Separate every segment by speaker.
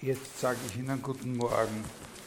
Speaker 1: Jetzt sage ich Ihnen guten Morgen.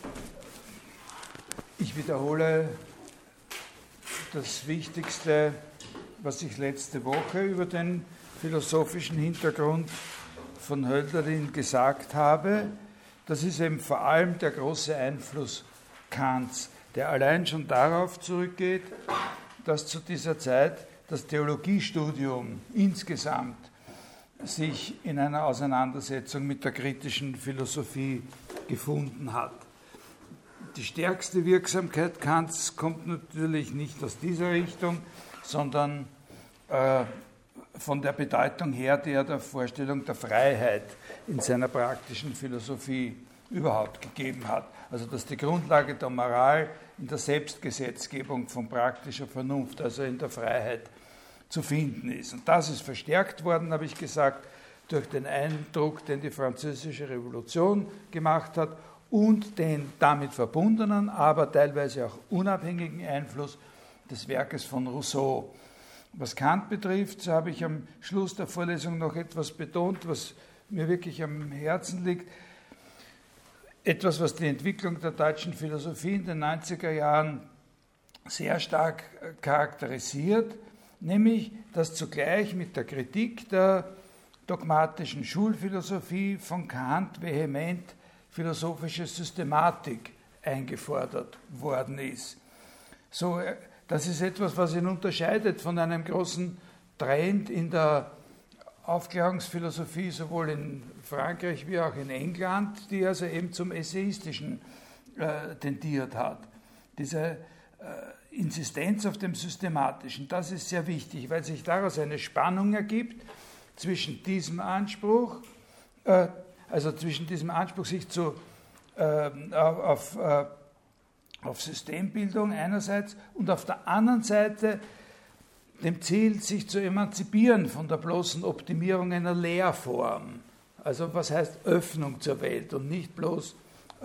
Speaker 1: Ich wiederhole das Wichtigste, was ich letzte Woche über den philosophischen Hintergrund von Hölderlin gesagt habe. Das ist eben vor allem der große Einfluss Kants, der allein schon darauf zurückgeht, dass zu dieser Zeit das Theologiestudium insgesamt sich in einer Auseinandersetzung mit der kritischen Philosophie gefunden hat. Die stärkste Wirksamkeit Kants kommt natürlich nicht aus dieser Richtung, sondern von der Bedeutung her, die er der Vorstellung der Freiheit in seiner praktischen Philosophie überhaupt gegeben hat. Also dass die Grundlage der Moral in der Selbstgesetzgebung von praktischer Vernunft, also in der Freiheit, zu finden ist. Und das ist verstärkt worden, habe ich gesagt, durch den Eindruck, den die Französische Revolution gemacht hat und den damit verbundenen, aber teilweise auch unabhängigen Einfluss des Werkes von Rousseau. Was Kant betrifft, so habe ich am Schluss der Vorlesung noch etwas betont, was mir wirklich am Herzen liegt. Etwas, was die Entwicklung der deutschen Philosophie in den 90er Jahren sehr stark charakterisiert, nämlich, dass zugleich mit der Kritik der dogmatischen Schulphilosophie von Kant vehement philosophische Systematik eingefordert worden ist. So, das ist etwas, was ihn unterscheidet von einem großen Trend in der Aufklärungsphilosophie, sowohl in Frankreich wie auch in England, die also eben zum Essayistischen tendiert hat. Diese Insistenz auf dem Systematischen, das ist sehr wichtig, weil sich daraus eine Spannung ergibt zwischen diesem Anspruch, sich auf Systembildung einerseits und auf der anderen Seite dem Ziel, sich zu emanzipieren von der bloßen Optimierung einer Lehrform. Also was heißt Öffnung zur Welt und nicht bloß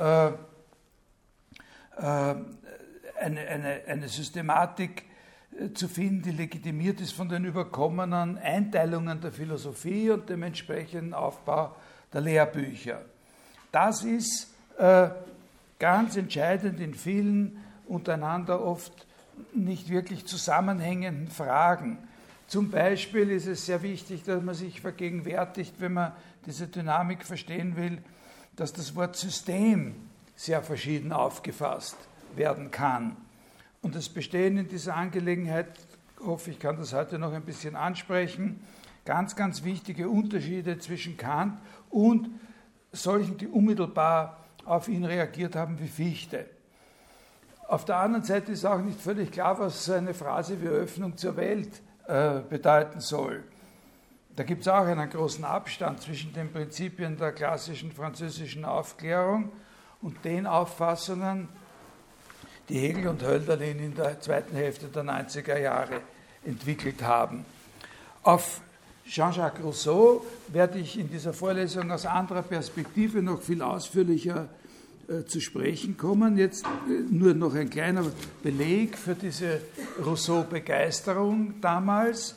Speaker 1: eine Systematik zu finden, die legitimiert ist von den überkommenen Einteilungen der Philosophie und dem entsprechenden Aufbau der Lehrbücher. Das ist ganz entscheidend in vielen untereinander oft nicht wirklich zusammenhängenden Fragen. Zum Beispiel ist es sehr wichtig, dass man sich vergegenwärtigt, wenn man diese Dynamik verstehen will, dass das Wort System sehr verschieden aufgefasst werden kann. Und es bestehen in dieser Angelegenheit, ich hoffe, ich kann das heute noch ein bisschen ansprechen, ganz, ganz wichtige Unterschiede zwischen Kant und solchen, die unmittelbar auf ihn reagiert haben, wie Fichte. Auf der anderen Seite ist auch nicht völlig klar, was so eine Phrase wie Öffnung zur Welt bedeuten soll. Da gibt es auch einen großen Abstand zwischen den Prinzipien der klassischen französischen Aufklärung und den Auffassungen, die Hegel und Hölderlin in der zweiten Hälfte der 90er Jahre entwickelt haben. Auf Jean-Jacques Rousseau werde ich in dieser Vorlesung aus anderer Perspektive noch viel ausführlicher zu sprechen kommen. Jetzt nur noch ein kleiner Beleg für diese Rousseau-Begeisterung damals.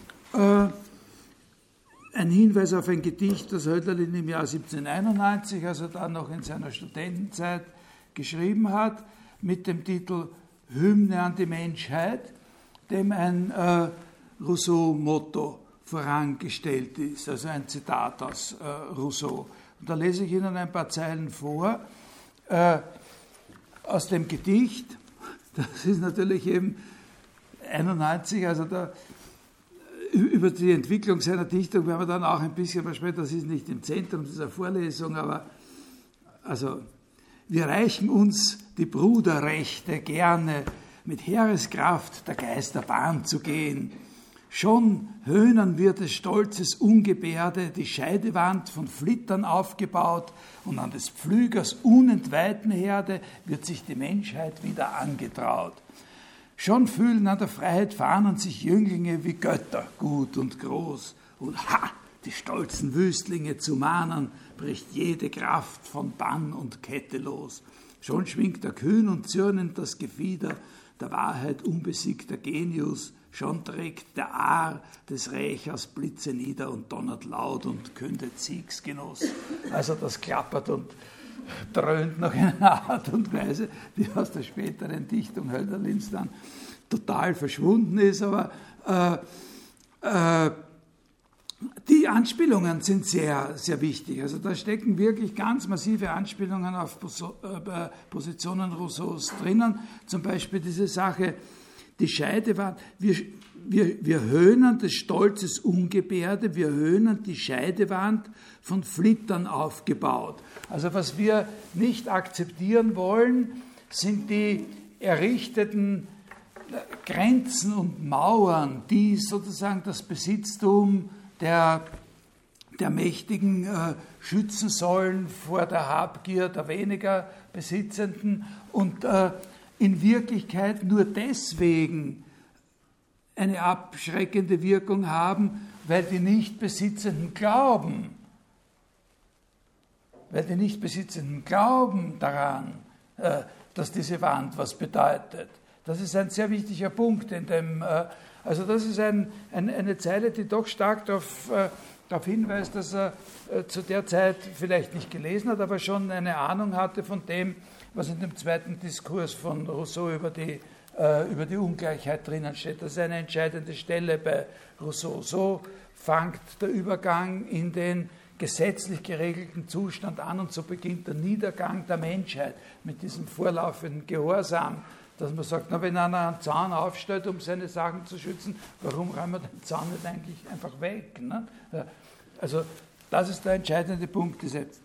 Speaker 1: Ein Hinweis auf ein Gedicht, das Hölderlin im Jahr 1791, also dann noch in seiner Studentenzeit, geschrieben hat, mit dem Titel Hymne an die Menschheit, dem ein Rousseau-Motto vorangestellt ist, also ein Zitat aus Rousseau. Und da lese ich Ihnen ein paar Zeilen vor aus dem Gedicht. Das ist natürlich eben 91, also da über die Entwicklung seiner Dichtung werden wir dann auch ein bisschen versprechen, das ist nicht im Zentrum dieser Vorlesung, aber also wir reichen uns die Bruderrechte gerne, mit Heereskraft der Geister Bahn zu gehen. Schon höhnen wir des Stolzes Ungebärde, die Scheidewand von Flittern aufgebaut, und an des Pflügers unentweihten Herde wird sich die Menschheit wieder angetraut. Schon fühlen an der Freiheit Fahnen sich Jünglinge wie Götter, gut und groß. Und ha, die stolzen Wüstlinge zu mahnen, bricht jede Kraft von Bann und Kette los. Schon schwingt er kühn und zürnend das Gefieder, der Wahrheit unbesiegter Genius, schon trägt der Aar des Rächers Blitze nieder und donnert laut und kündet Siegsgenuss. Also das klappert und dröhnt noch in einer Art und Weise, die aus der späteren Dichtung Hölderlins dann total verschwunden ist, aber die Anspielungen sind sehr, sehr wichtig. Also da stecken wirklich ganz massive Anspielungen auf Positionen Rousseaus drinnen. Zum Beispiel diese Sache, die Scheidewand. Wir höhnen des Stolzes Ungebärde, wir höhnen die Scheidewand von Flittern aufgebaut. Also was wir nicht akzeptieren wollen, sind die errichteten Grenzen und Mauern, die sozusagen das Besitztum der Mächtigen schützen sollen vor der Habgier der weniger Besitzenden und in Wirklichkeit nur deswegen eine abschreckende Wirkung haben, weil die Nichtbesitzenden glauben. Weil die Nichtbesitzenden glauben daran, dass diese Wand was bedeutet. Das ist ein sehr wichtiger Punkt in dem, also das ist eine Zeile, die doch stark darauf hinweist, dass er zu der Zeit vielleicht nicht gelesen hat, aber schon eine Ahnung hatte von dem, was in dem zweiten Diskurs von Rousseau über die Ungleichheit drinnen steht. Das ist eine entscheidende Stelle bei Rousseau. So fängt der Übergang in den gesetzlich geregelten Zustand an und so beginnt der Niedergang der Menschheit mit diesem vorlaufenden Gehorsam, dass man sagt, na, wenn einer einen Zaun aufstellt, um seine Sachen zu schützen, warum räumen wir den Zaun nicht eigentlich einfach weg? Ne? Also das ist der entscheidende Punkt,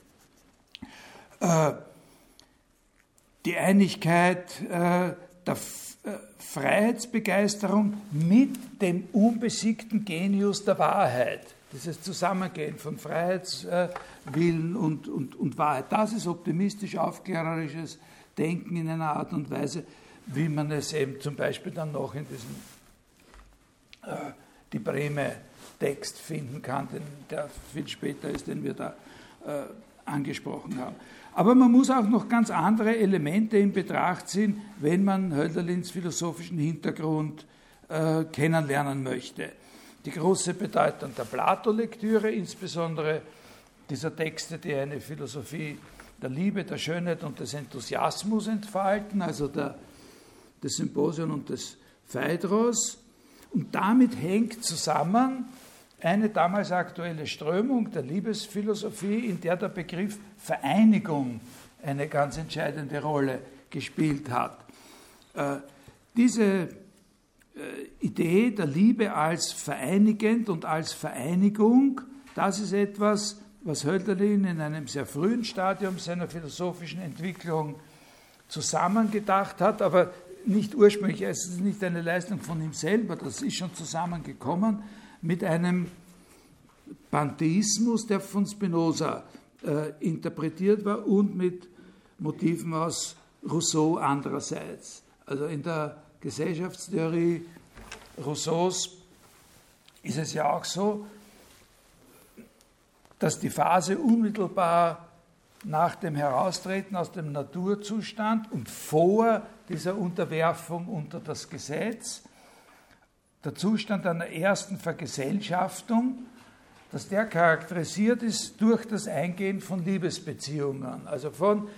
Speaker 1: die Einigkeit der Freiheitsbegeisterung mit dem unbesiegten Genius der Wahrheit. Dieses Zusammengehen von Freiheitswillen und Wahrheit. Das ist optimistisch-aufklärerisches Denken in einer Art und Weise, wie man es eben zum Beispiel dann noch in diesem die Brehme-Text finden kann, der viel später ist, den wir da angesprochen haben. Aber man muss auch noch ganz andere Elemente in Betracht ziehen, wenn man Hölderlins philosophischen Hintergrund kennenlernen möchte. Die große Bedeutung der Plato-Lektüre, insbesondere dieser Texte, die eine Philosophie der Liebe, der Schönheit und des Enthusiasmus entfalten, also des Symposion und des Phaedros. Und damit hängt zusammen eine damals aktuelle Strömung der Liebesphilosophie, in der der Begriff Vereinigung eine ganz entscheidende Rolle gespielt hat. Diese Idee der Liebe als vereinigend und als Vereinigung, das ist etwas, was Hölderlin in einem sehr frühen Stadium seiner philosophischen Entwicklung zusammengedacht hat, aber nicht ursprünglich, es ist nicht eine Leistung von ihm selber, das ist schon zusammengekommen mit einem Pantheismus, der von Spinoza interpretiert war und mit Motiven aus Rousseau andererseits. Also in der Gesellschaftstheorie Rousseaus ist es ja auch so, dass die Phase unmittelbar nach dem Heraustreten aus dem Naturzustand und vor dieser Unterwerfung unter das Gesetz, der Zustand einer ersten Vergesellschaftung, dass der charakterisiert ist durch das Eingehen von Liebesbeziehungen. Also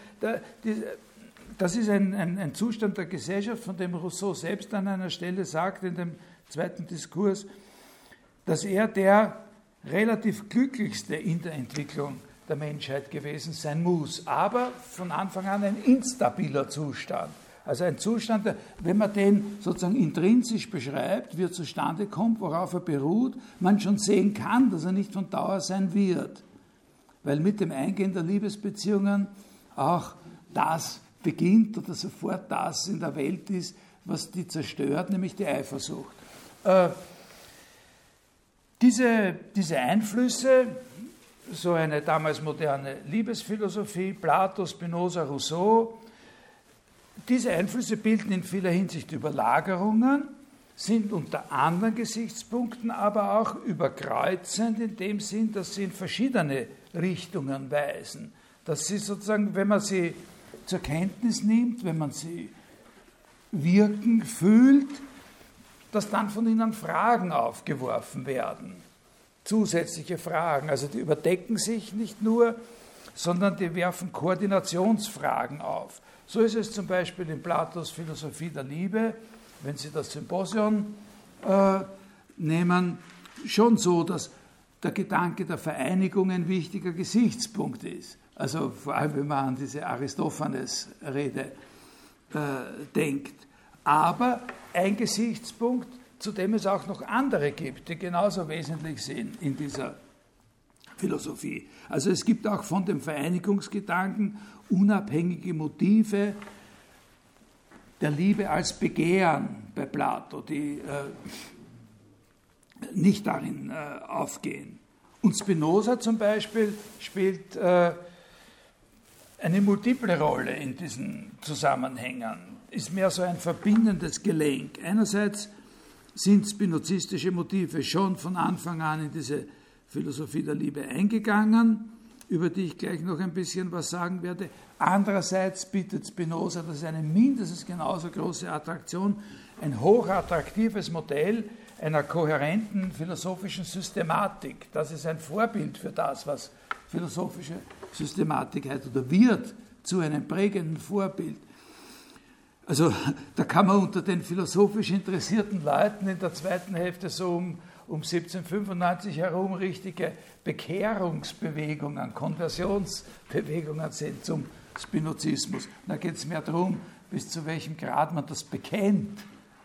Speaker 1: das ist ein Zustand der Gesellschaft, von dem Rousseau selbst an einer Stelle sagt, in dem zweiten Diskurs, dass er der relativ glücklichste in der Entwicklung der Menschheit gewesen sein muss, aber von Anfang an ein instabiler Zustand. Also ein Zustand, der, wenn man den sozusagen intrinsisch beschreibt, wie er zustande kommt, worauf er beruht, man schon sehen kann, dass er nicht von Dauer sein wird. Weil mit dem Eingehen der Liebesbeziehungen auch das beginnt oder sofort das in der Welt ist, was die zerstört, nämlich die Eifersucht. Diese Einflüsse, so eine damals moderne Liebesphilosophie, Plato, Spinoza, Rousseau, diese Einflüsse bilden in vieler Hinsicht Überlagerungen, sind unter anderen Gesichtspunkten aber auch überkreuzend in dem Sinn, dass sie in verschiedene Richtungen weisen. Dass sie sozusagen, wenn man sie zur Kenntnis nimmt, wenn man sie wirken, fühlt, dass dann von ihnen Fragen aufgeworfen werden, zusätzliche Fragen. Also die überdecken sich nicht nur, sondern die werfen Koordinationsfragen auf. So ist es zum Beispiel in Platos Philosophie der Liebe, wenn Sie das Symposion nehmen, schon so, dass der Gedanke der Vereinigung ein wichtiger Gesichtspunkt ist. Also vor allem, wenn man an diese Aristophanes-Rede denkt. Aber ein Gesichtspunkt, zu dem es auch noch andere gibt, die genauso wesentlich sind in dieser Philosophie. Also es gibt auch von dem Vereinigungsgedanken unabhängige Motive der Liebe als Begehren bei Plato, die nicht darin aufgehen. Und Spinoza zum Beispiel spielt eine multiple Rolle in diesen Zusammenhängen, ist mehr so ein verbindendes Gelenk. Einerseits sind spinozistische Motive schon von Anfang an in diese Philosophie der Liebe eingegangen, über die ich gleich noch ein bisschen was sagen werde. Andererseits bietet Spinoza, das ist eine mindestens genauso große Attraktion, ein hochattraktives Modell einer kohärenten philosophischen Systematik. Das ist ein Vorbild für das, was philosophische Systematik heißt, oder wird zu einem prägenden Vorbild. Also da kann man unter den philosophisch interessierten Leuten in der zweiten Hälfte so um 1795 herum richtige Bekehrungsbewegungen, Konversionsbewegungen sehen zum Spinozismus. Da geht es mehr darum, bis zu welchem Grad man das bekennt,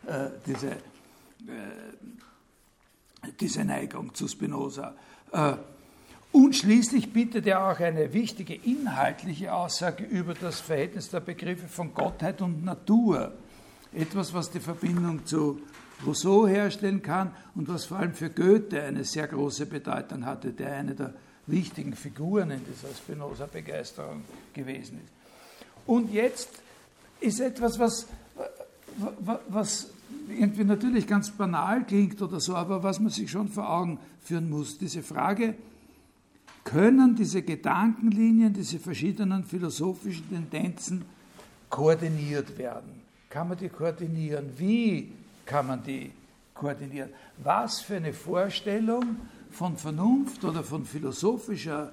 Speaker 1: diese Neigung zu Spinoza. Und schließlich bietet er auch eine wichtige inhaltliche Aussage über das Verhältnis der Begriffe von Gottheit und Natur. Etwas, was die Verbindung zu Rousseau herstellen kann und was vor allem für Goethe eine sehr große Bedeutung hatte, der eine der wichtigen Figuren in dieser Spinoza-Begeisterung gewesen ist. Und jetzt ist etwas, was irgendwie natürlich ganz banal klingt oder so, aber was man sich schon vor Augen führen muss. Diese Frage, können diese Gedankenlinien, diese verschiedenen philosophischen Tendenzen koordiniert werden? Kann man die koordinieren? Wie kann man die koordinieren? Was für eine Vorstellung von Vernunft oder von philosophischer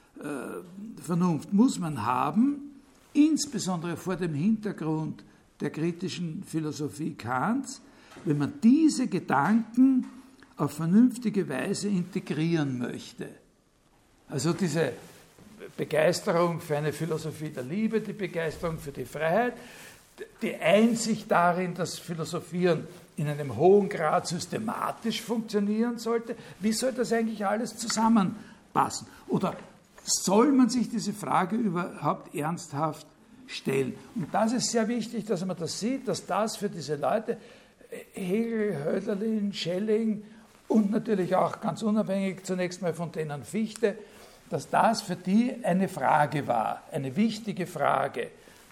Speaker 1: Vernunft muss man haben, insbesondere vor dem Hintergrund der kritischen Philosophie Kants, wenn man diese Gedanken auf vernünftige Weise integrieren möchte? Also diese Begeisterung für eine Philosophie der Liebe, die Begeisterung für die Freiheit, die Einsicht darin, dass Philosophieren in einem hohen Grad systematisch funktionieren sollte. Wie soll das eigentlich alles zusammenpassen? Oder soll man sich diese Frage überhaupt ernsthaft stellen? Und das ist sehr wichtig, dass man das sieht, dass das für diese Leute, Hegel, Hölderlin, Schelling und natürlich auch ganz unabhängig zunächst mal von denen Fichte, dass das für die eine Frage war, eine wichtige Frage.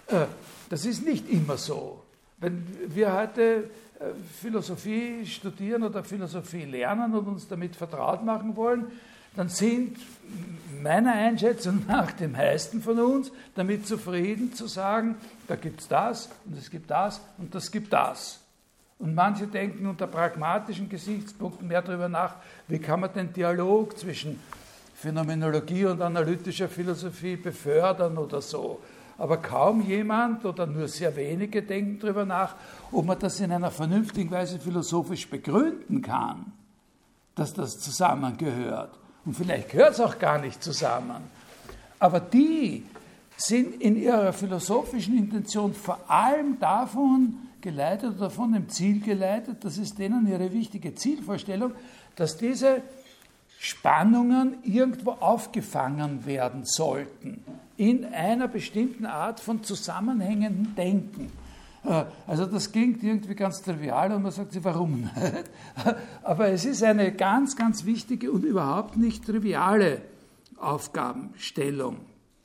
Speaker 1: Das ist nicht immer so. Wenn wir heute Philosophie studieren oder Philosophie lernen und uns damit vertraut machen wollen, dann sind meiner Einschätzung nach die meisten von uns damit zufrieden zu sagen, da gibt es das und es gibt das und das gibt das. Und manche denken unter pragmatischen Gesichtspunkten mehr darüber nach, wie kann man den Dialog zwischen Phänomenologie und analytischer Philosophie befördern oder so. Aber kaum jemand oder nur sehr wenige denken darüber nach, ob man das in einer vernünftigen Weise philosophisch begründen kann, dass das zusammengehört. Und vielleicht gehört es auch gar nicht zusammen. Aber die sind in ihrer philosophischen Intention vor allem davon geleitet oder von dem Ziel geleitet, das ist denen ihre wichtige Zielvorstellung, dass diese Spannungen irgendwo aufgefangen werden sollten, in einer bestimmten Art von zusammenhängendem Denken. Also das klingt irgendwie ganz trivial und man sagt sich, warum nicht? Aber es ist eine ganz, ganz wichtige und überhaupt nicht triviale Aufgabenstellung.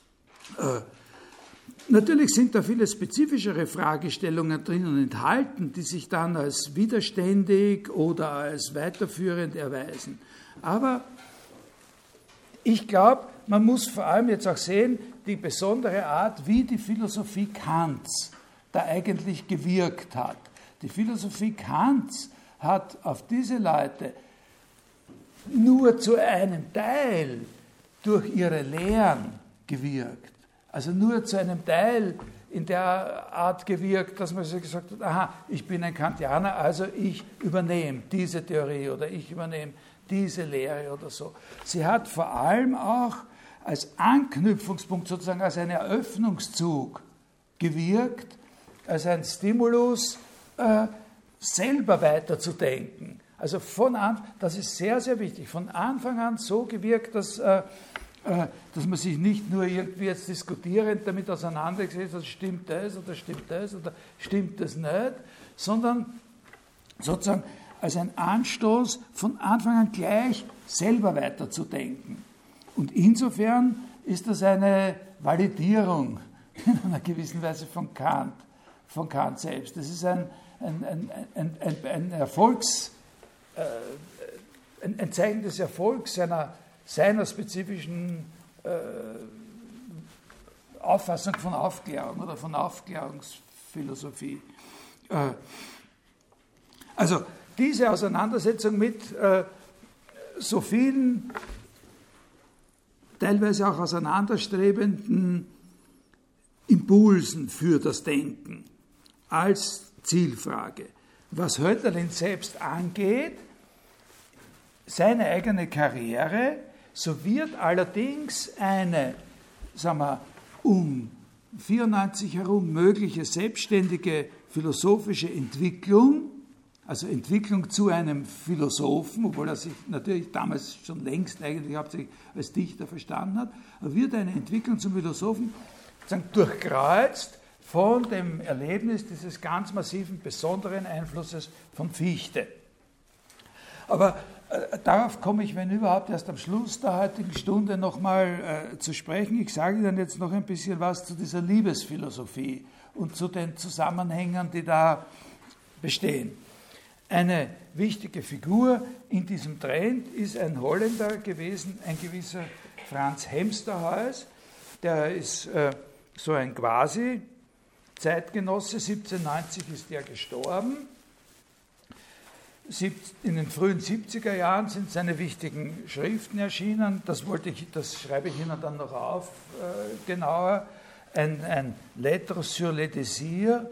Speaker 1: Natürlich sind da viele spezifischere Fragestellungen drinnen enthalten, die sich dann als widerständig oder als weiterführend erweisen. Aber ich glaube, man muss vor allem jetzt auch sehen, die besondere Art, wie die Philosophie Kants da eigentlich gewirkt hat. Die Philosophie Kants hat auf diese Leute nur zu einem Teil durch ihre Lehren gewirkt. Also nur zu einem Teil in der Art gewirkt, dass man sich gesagt hat, aha, ich bin ein Kantianer, also ich übernehme diese Theorie oder ich übernehme diese Lehre oder so. Sie hat vor allem auch als Anknüpfungspunkt, sozusagen als ein Eröffnungszug gewirkt, als ein Stimulus, selber weiterzudenken. Also das ist sehr, sehr wichtig, von Anfang an so gewirkt, dass man sich nicht nur irgendwie jetzt diskutierend damit auseinandergesetzt hat, stimmt das oder stimmt das nicht, sondern sozusagen als ein Anstoß, von Anfang an gleich selber weiterzudenken. Und insofern ist das eine Validierung in einer gewissen Weise von Kant selbst. Das ist ein Zeichen des Erfolgs seiner spezifischen Auffassung von Aufklärung oder von Aufklärungsphilosophie. Also diese Auseinandersetzung mit so vielen, teilweise auch auseinanderstrebenden Impulsen für das Denken als Zielfrage. Was Hölderlin selbst angeht, seine eigene Karriere, so wird allerdings eine, sagen wir, um 94 herum mögliche selbstständige philosophische Entwicklung, also Entwicklung zu einem Philosophen, obwohl er sich natürlich damals schon längst eigentlich hauptsächlich als Dichter verstanden hat, aber wird eine Entwicklung zum Philosophen sozusagen durchkreuzt von dem Erlebnis dieses ganz massiven, besonderen Einflusses von Fichte. Aber darauf komme ich, wenn überhaupt, erst am Schluss der heutigen Stunde nochmal zu sprechen. Ich sage dann jetzt noch ein bisschen was zu dieser Liebesphilosophie und zu den Zusammenhängen, die da bestehen. Eine wichtige Figur in diesem Trend ist ein Holländer gewesen, ein gewisser Franz Hemsterhuis. Der ist so ein Quasi-Zeitgenosse. 1790 ist er gestorben. In den frühen 70er Jahren sind seine wichtigen Schriften erschienen. Das schreibe ich Ihnen dann noch auf, genauer. Ein Lettre sur le désir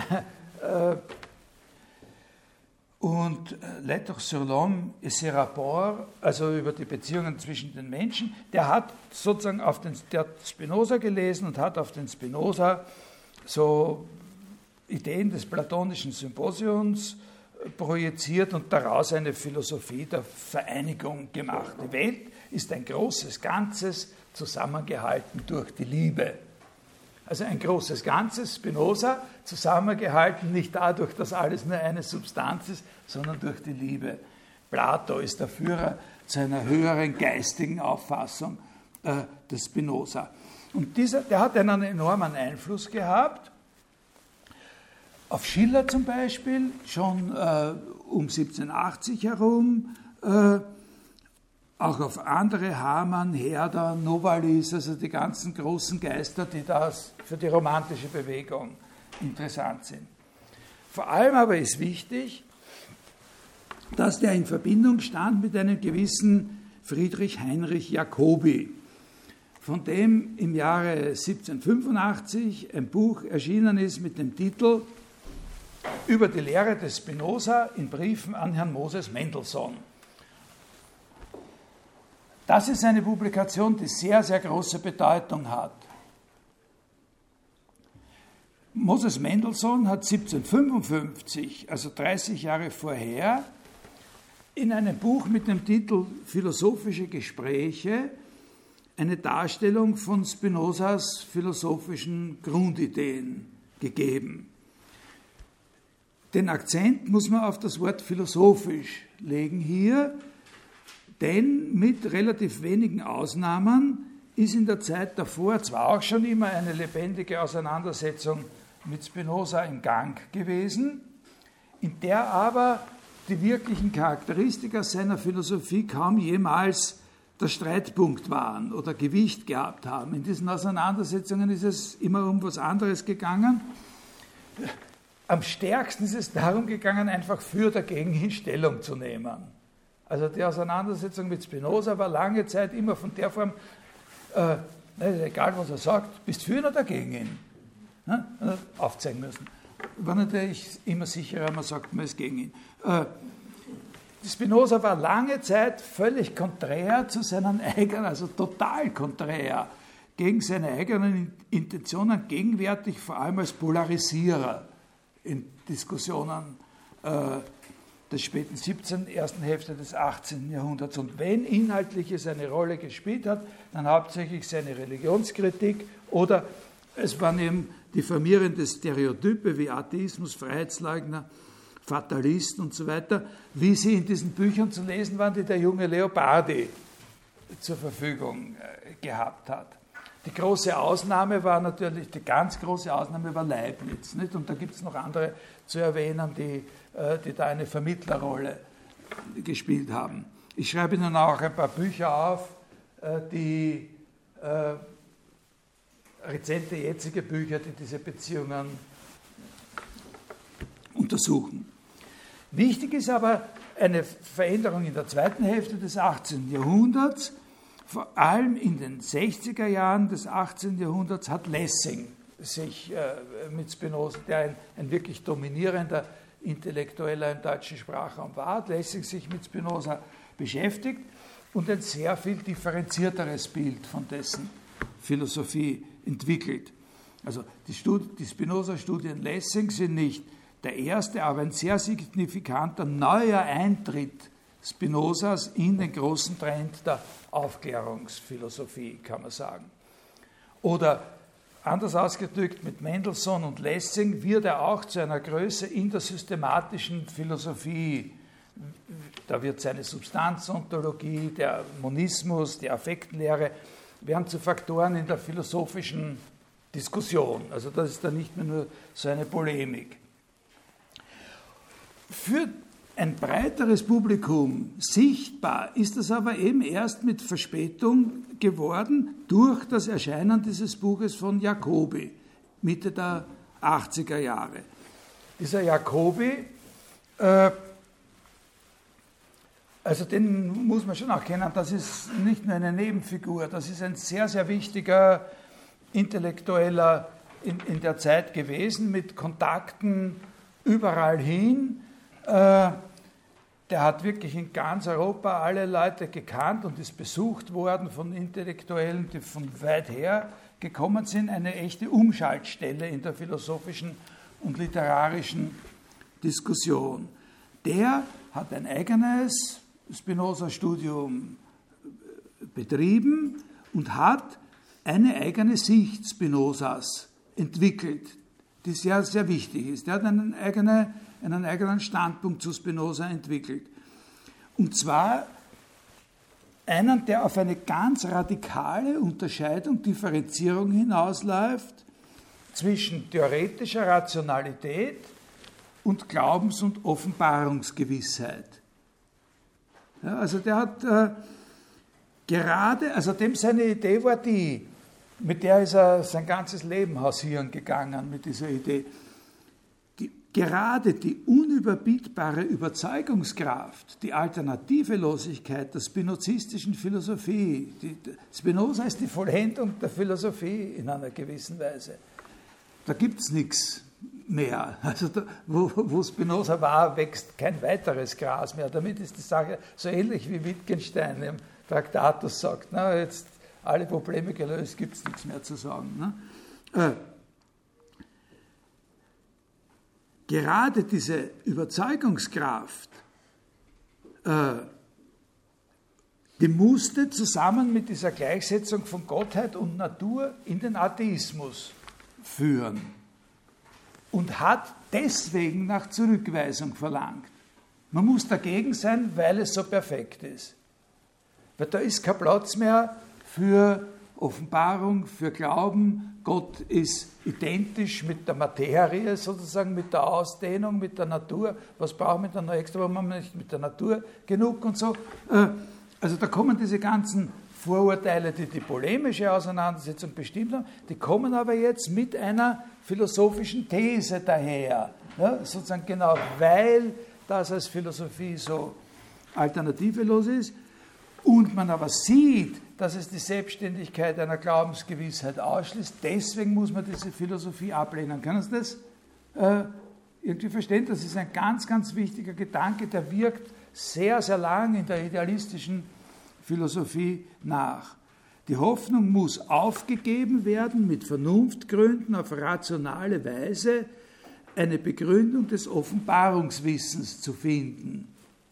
Speaker 1: und Lettre sur l'homme et ses rapports, also über die Beziehungen zwischen den Menschen. Der hat sozusagen der hat Spinoza gelesen und hat auf den Spinoza so Ideen des platonischen Symposions projiziert und daraus eine Philosophie der Vereinigung gemacht. Die Welt ist ein großes Ganzes, zusammengehalten durch die Liebe. Also ein großes Ganzes, Spinoza, zusammengehalten nicht dadurch, dass alles nur eine Substanz ist, sondern durch die Liebe. Plato ist der Führer zu einer höheren geistigen Auffassung des Spinoza. Und der hat einen enormen Einfluss gehabt. Auf Schiller zum Beispiel, schon um 1780 herum, auch auf andere, Hamann, Herder, Novalis, also die ganzen großen Geister, die da für die romantische Bewegung interessant sind. Vor allem aber ist wichtig, dass der in Verbindung stand mit einem gewissen Friedrich Heinrich Jacobi, von dem im Jahre 1785 ein Buch erschienen ist mit dem Titel Über die Lehre des Spinoza in Briefen an Herrn Moses Mendelssohn. Das ist eine Publikation, die sehr, sehr große Bedeutung hat. Moses Mendelssohn hat 1755, also 30 Jahre vorher, in einem Buch mit dem Titel Philosophische Gespräche eine Darstellung von Spinozas philosophischen Grundideen gegeben. Den Akzent muss man auf das Wort philosophisch legen hier, denn mit relativ wenigen Ausnahmen ist in der Zeit davor zwar auch schon immer eine lebendige Auseinandersetzung mit Spinoza im Gang gewesen, in der aber die wirklichen Charakteristika seiner Philosophie kaum jemals der Streitpunkt waren oder Gewicht gehabt haben. In diesen Auseinandersetzungen ist es immer um was anderes gegangen. am stärksten ist es darum gegangen, einfach für dagegen in Stellung zu nehmen. Also die Auseinandersetzung mit Spinoza war lange Zeit immer von der Form, egal was er sagt, bist für oder dagegen ihn. Aufzeigen müssen. War natürlich immer sicherer, man sagt, man ist gegen ihn. Spinoza war lange Zeit völlig konträr zu seinen eigenen, also total konträr gegen seine eigenen Intentionen, gegenwärtig vor allem als Polarisierer in Diskussionen des späten 17., ersten Hälfte des 18. Jahrhunderts. Und wenn Inhaltliches eine Rolle gespielt hat, dann hauptsächlich seine Religionskritik oder es waren eben diffamierende Stereotype wie Atheismus, Freiheitsleugner, Fatalisten und so weiter, wie sie in diesen Büchern zu lesen waren, die der junge Leopardi zur Verfügung gehabt hat. Die große Ausnahme war natürlich, die ganz große Ausnahme war Leibniz. Nicht? Und da gibt es noch andere zu erwähnen, die da eine Vermittlerrolle gespielt haben. Ich schreibe Ihnen auch ein paar Bücher auf, die rezente, jetzige Bücher, die diese Beziehungen untersuchen. Wichtig ist aber eine Veränderung in der zweiten Hälfte des 18. Jahrhunderts. Vor allem in den 60er Jahren des 18. Jahrhunderts hat Lessing sich mit Spinoza, der ein wirklich dominierender Intellektueller im deutschen Sprachraum war, hat Lessing sich mit Spinoza beschäftigt und ein sehr viel differenzierteres Bild von dessen Philosophie entwickelt. Also die Spinoza-Studien Lessing sind nicht der erste, aber ein sehr signifikanter neuer Eintritt Spinozas in den großen Trend der Aufklärungsphilosophie, kann man sagen. Oder anders ausgedrückt, mit Mendelssohn und Lessing wird er auch zu einer Größe in der systematischen Philosophie. Da wird seine Substanzontologie, der Monismus, die Affektlehre, werden zu Faktoren in der philosophischen Diskussion. Also das ist dann nicht mehr nur so eine Polemik. Für ein breiteres Publikum sichtbar ist das aber eben erst mit Verspätung geworden durch das Erscheinen dieses Buches von Jacobi, Mitte der 80er Jahre. Dieser Jacobi, also den muss man schon auch kennen, das ist nicht nur eine Nebenfigur, das ist ein sehr, sehr wichtiger Intellektueller in der Zeit gewesen, mit Kontakten überall hin. Der hat wirklich in ganz Europa alle Leute gekannt und ist besucht worden von Intellektuellen, die von weit her gekommen sind. Eine echte Umschaltstelle in der philosophischen und literarischen Diskussion. Der hat ein eigenes Spinoza-Studium betrieben und hat eine eigene Sicht Spinozas entwickelt, die sehr, sehr wichtig ist. Er hat einen eigenen Standpunkt zu Spinoza entwickelt. Und zwar einen, der auf eine ganz radikale Unterscheidung, Differenzierung hinausläuft zwischen theoretischer Rationalität und Glaubens- und Offenbarungsgewissheit. Ja, also der hat dem seine Idee war die, mit der ist er sein ganzes Leben hausieren gegangen, mit dieser Idee. Gerade die unüberbietbare Überzeugungskraft, die Alternativelosigkeit der spinozistischen Philosophie, Spinoza ist die Vollendung der Philosophie in einer gewissen Weise. Da gibt es nichts mehr. Also wo Spinoza war, wächst kein weiteres Gras mehr. Damit ist die Sache so ähnlich wie Wittgenstein im Traktatus sagt. Na, jetzt alle Probleme gelöst, gibt es nichts mehr zu sagen. Ne? Gerade diese Überzeugungskraft, die musste zusammen mit dieser Gleichsetzung von Gottheit und Natur in den Atheismus führen und hat deswegen nach Zurückweisung verlangt. Man muss dagegen sein, weil es so perfekt ist. Weil da ist kein Platz mehr für Offenbarung, für Glauben. Gott ist identisch mit der Materie, sozusagen mit der Ausdehnung, mit der Natur. Was braucht man dann noch extra, warum haben wir nicht mit der Natur genug und so. Also da kommen diese ganzen Vorurteile, die die polemische Auseinandersetzung bestimmt haben, die kommen aber jetzt mit einer philosophischen These daher. Ja, sozusagen genau, weil das als Philosophie so alternativelos ist und man aber sieht, dass es die Selbstständigkeit einer Glaubensgewissheit ausschließt, deswegen muss man diese Philosophie ablehnen. Können Sie das irgendwie verstehen? Das ist ein ganz, ganz wichtiger Gedanke, der wirkt sehr, sehr lang in der idealistischen Philosophie nach. Die Hoffnung muss aufgegeben werden, mit Vernunftgründen auf rationale Weise eine Begründung des Offenbarungswissens zu finden.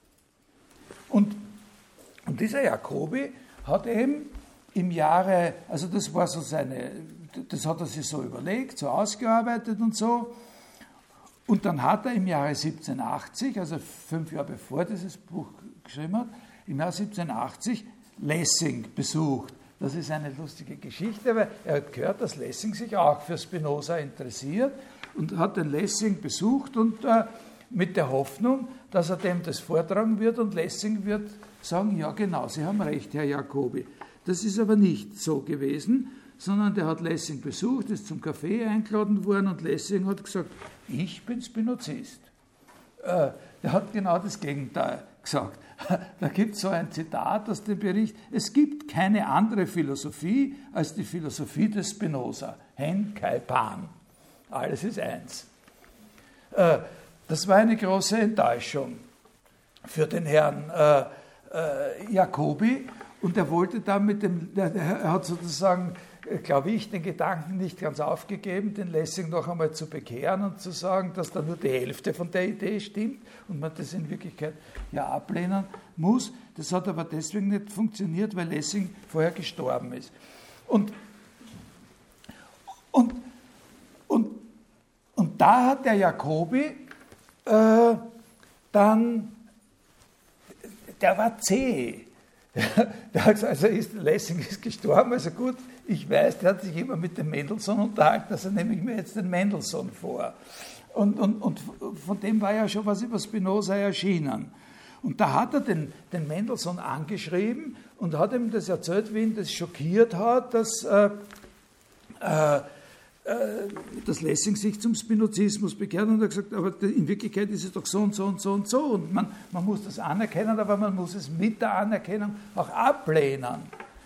Speaker 1: Und dieser Jacobi hat eben im Jahre, also das war so das hat er sich so überlegt, so ausgearbeitet und so. Und dann hat er im Jahre 1780, also 5 Jahre bevor er dieses Buch geschrieben hat, im Jahr 1780 Lessing besucht. Das ist eine lustige Geschichte, weil er hat gehört, dass Lessing sich auch für Spinoza interessiert und hat den Lessing besucht und mit der Hoffnung, dass er dem das vortragen wird und Lessing wird sagen, ja genau, Sie haben recht, Herr Jacobi. Das ist aber nicht so gewesen, sondern der hat Lessing besucht, ist zum Kaffee eingeladen worden und Lessing hat gesagt, ich bin Spinozist. Der hat genau das Gegenteil gesagt. Da gibt es so ein Zitat aus dem Bericht, es gibt keine andere Philosophie als die Philosophie des Spinoza. Hen kai pan. Alles ist eins. Das war eine große Enttäuschung für den Herrn Jacobi und er wollte dann er hat sozusagen, glaube ich, den Gedanken nicht ganz aufgegeben, den Lessing noch einmal zu bekehren und zu sagen, dass da nur die Hälfte von der Idee stimmt und man das in Wirklichkeit ja ablehnen muss. Das hat aber deswegen nicht funktioniert, weil Lessing vorher gestorben ist. Und da hat der Jacobi dann, der war zäh. Der hat gesagt, Lessing ist gestorben, also gut, ich weiß, der hat sich immer mit dem Mendelssohn unterhalten, also nehme ich mir jetzt den Mendelssohn vor. Und von dem war ja schon was über Spinoza erschienen. Und da hat er den Mendelssohn angeschrieben und hat ihm das erzählt, wie ihn das schockiert hat, dass Lessing sich zum Spinozismus bekehrt und hat gesagt, aber in Wirklichkeit ist es doch so und so und so und so und man muss das anerkennen, aber man muss es mit der Anerkennung auch ablehnen.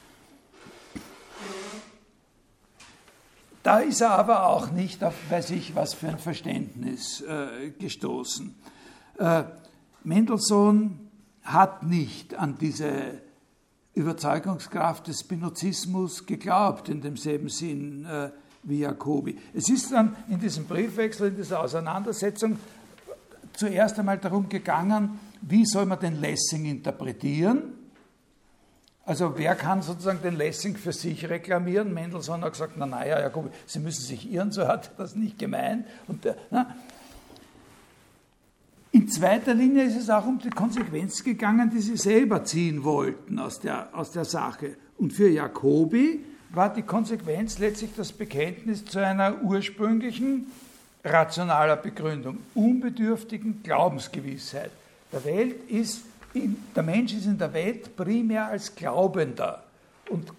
Speaker 1: Da ist er aber auch nicht auf, weiß ich, was für ein Verständnis gestoßen. Mendelssohn hat nicht an diese Überzeugungskraft des Spinozismus geglaubt, in demselben Sinn wie Jacobi. Es ist dann in diesem Briefwechsel, in dieser Auseinandersetzung zuerst einmal darum gegangen, wie soll man den Lessing interpretieren? Also wer kann sozusagen den Lessing für sich reklamieren? Mendelssohn hat gesagt, naja, Jacobi, Sie müssen sich irren, so hat er das nicht gemeint. In zweiter Linie ist es auch um die Konsequenz gegangen, die sie selber ziehen wollten aus der Sache. Und für Jacobi war die Konsequenz letztlich das Bekenntnis zu einer ursprünglichen, rationaler Begründung, unbedürftigen Glaubensgewissheit. Der Mensch ist in der Welt primär als Glaubender und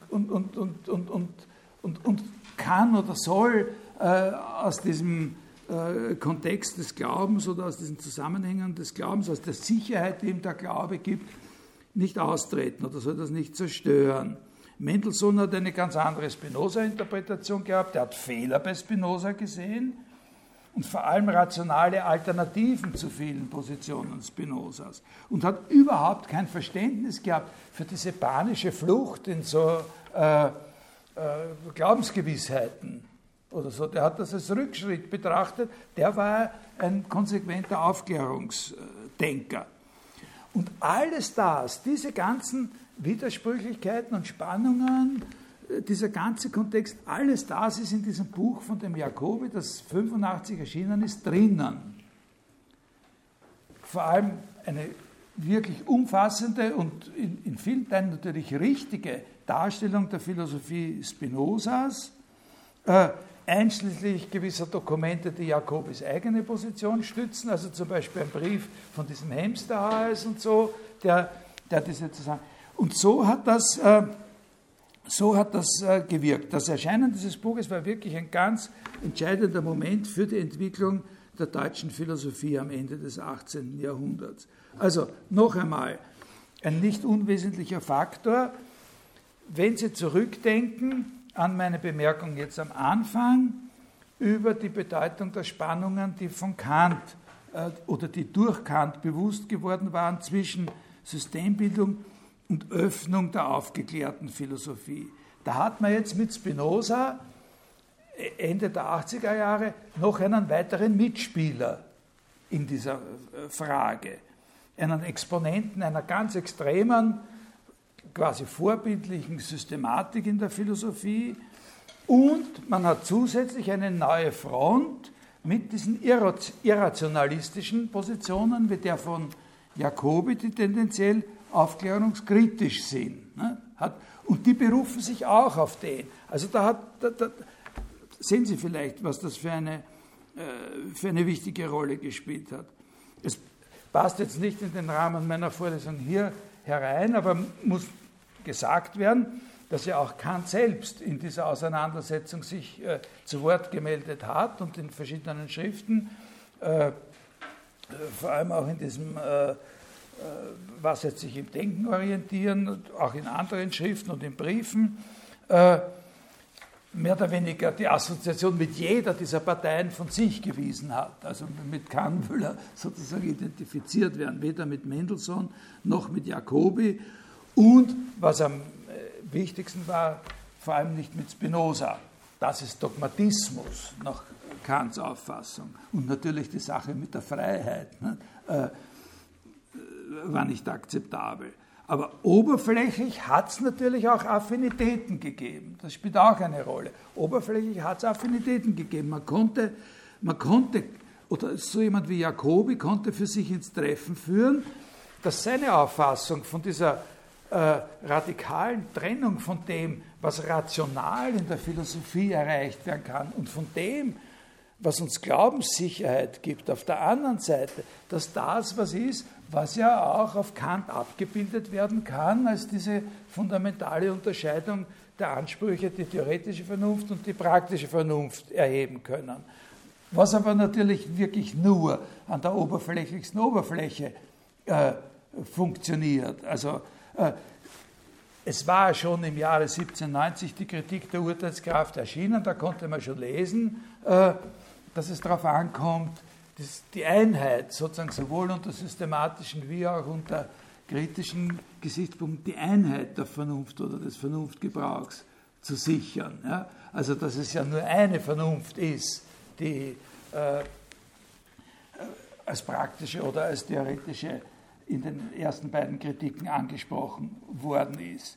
Speaker 1: kann oder soll aus diesem Kontext des Glaubens oder aus diesen Zusammenhängen des Glaubens, aus der Sicherheit, die ihm der Glaube gibt, nicht austreten oder soll das nicht zerstören. Mendelssohn hat eine ganz andere Spinoza-Interpretation gehabt, er hat Fehler bei Spinoza gesehen und vor allem rationale Alternativen zu vielen Positionen Spinozas und hat überhaupt kein Verständnis gehabt für diese panische Flucht in so Glaubensgewissheiten oder so. Der hat das als Rückschritt betrachtet, der war ein konsequenter Aufklärungsdenker. Und alles das, diese ganzen Widersprüchlichkeiten und Spannungen, dieser ganze Kontext, alles das ist in diesem Buch von dem Jacobi, das 85 erschienen ist, drinnen. Vor allem eine wirklich umfassende und in vielen Teilen natürlich richtige Darstellung der Philosophie Spinozas, einschließlich gewisser Dokumente, die Jacobis eigene Position stützen, also zum Beispiel ein Brief von diesem Hemsterhaus und so, der diese zusammen. Und so hat das So hat das gewirkt. Das Erscheinen dieses Buches war wirklich ein ganz entscheidender Moment für die Entwicklung der deutschen Philosophie am Ende des 18. Jahrhunderts. Also noch einmal, ein nicht unwesentlicher Faktor. Wenn Sie zurückdenken an meine Bemerkung jetzt am Anfang über die Bedeutung der Spannungen, die von Kant oder die durch Kant bewusst geworden waren zwischen Systembildung und Öffnung der aufgeklärten Philosophie. Da hat man jetzt mit Spinoza Ende der 80er Jahre noch einen weiteren Mitspieler in dieser Frage, einen Exponenten einer ganz extremen, quasi vorbildlichen Systematik in der Philosophie, und man hat zusätzlich eine neue Front mit diesen irrationalistischen Positionen, wie der von Jacobi, die tendenziell aufklärungskritisch sind. Und die berufen sich auch auf den. Also da sehen Sie vielleicht, was das für eine wichtige Rolle gespielt hat. Es passt jetzt nicht in den Rahmen meiner Vorlesung hier herein, aber muss gesagt werden, dass ja auch Kant selbst in dieser Auseinandersetzung sich zu Wort gemeldet hat und in verschiedenen Schriften, vor allem auch in diesem Was jetzt sich im Denken orientieren, auch in anderen Schriften und in Briefen, mehr oder weniger die Assoziation mit jeder dieser Parteien von sich gewiesen hat. Also mit Kant will er sozusagen identifiziert werden, weder mit Mendelssohn noch mit Jacobi und, was am wichtigsten war, vor allem nicht mit Spinoza. Das ist Dogmatismus nach Kants Auffassung. Und natürlich die Sache mit der Freiheit war nicht akzeptabel. Aber oberflächlich hat es natürlich auch Affinitäten gegeben. Das spielt auch eine Rolle. Oberflächlich hat es Affinitäten gegeben. Man konnte, oder so jemand wie Jacobi konnte für sich ins Treffen führen, dass seine Auffassung von dieser radikalen Trennung von dem, was rational in der Philosophie erreicht werden kann, und von dem, was uns Glaubenssicherheit gibt, auf der anderen Seite, dass das was ist, was ja auch auf Kant abgebildet werden kann, als diese fundamentale Unterscheidung der Ansprüche, die theoretische Vernunft und die praktische Vernunft erheben können. Was aber natürlich wirklich nur an der oberflächlichsten Oberfläche funktioniert. Also es war schon im Jahre 1790 die Kritik der Urteilskraft erschienen, da konnte man schon lesen, dass es darauf ankommt, die Einheit sozusagen sowohl unter systematischen wie auch unter kritischen Gesichtspunkten, die Einheit der Vernunft oder des Vernunftgebrauchs zu sichern. Ja? Also dass es ja nur eine Vernunft ist, die als praktische oder als theoretische in den ersten beiden Kritiken angesprochen worden ist.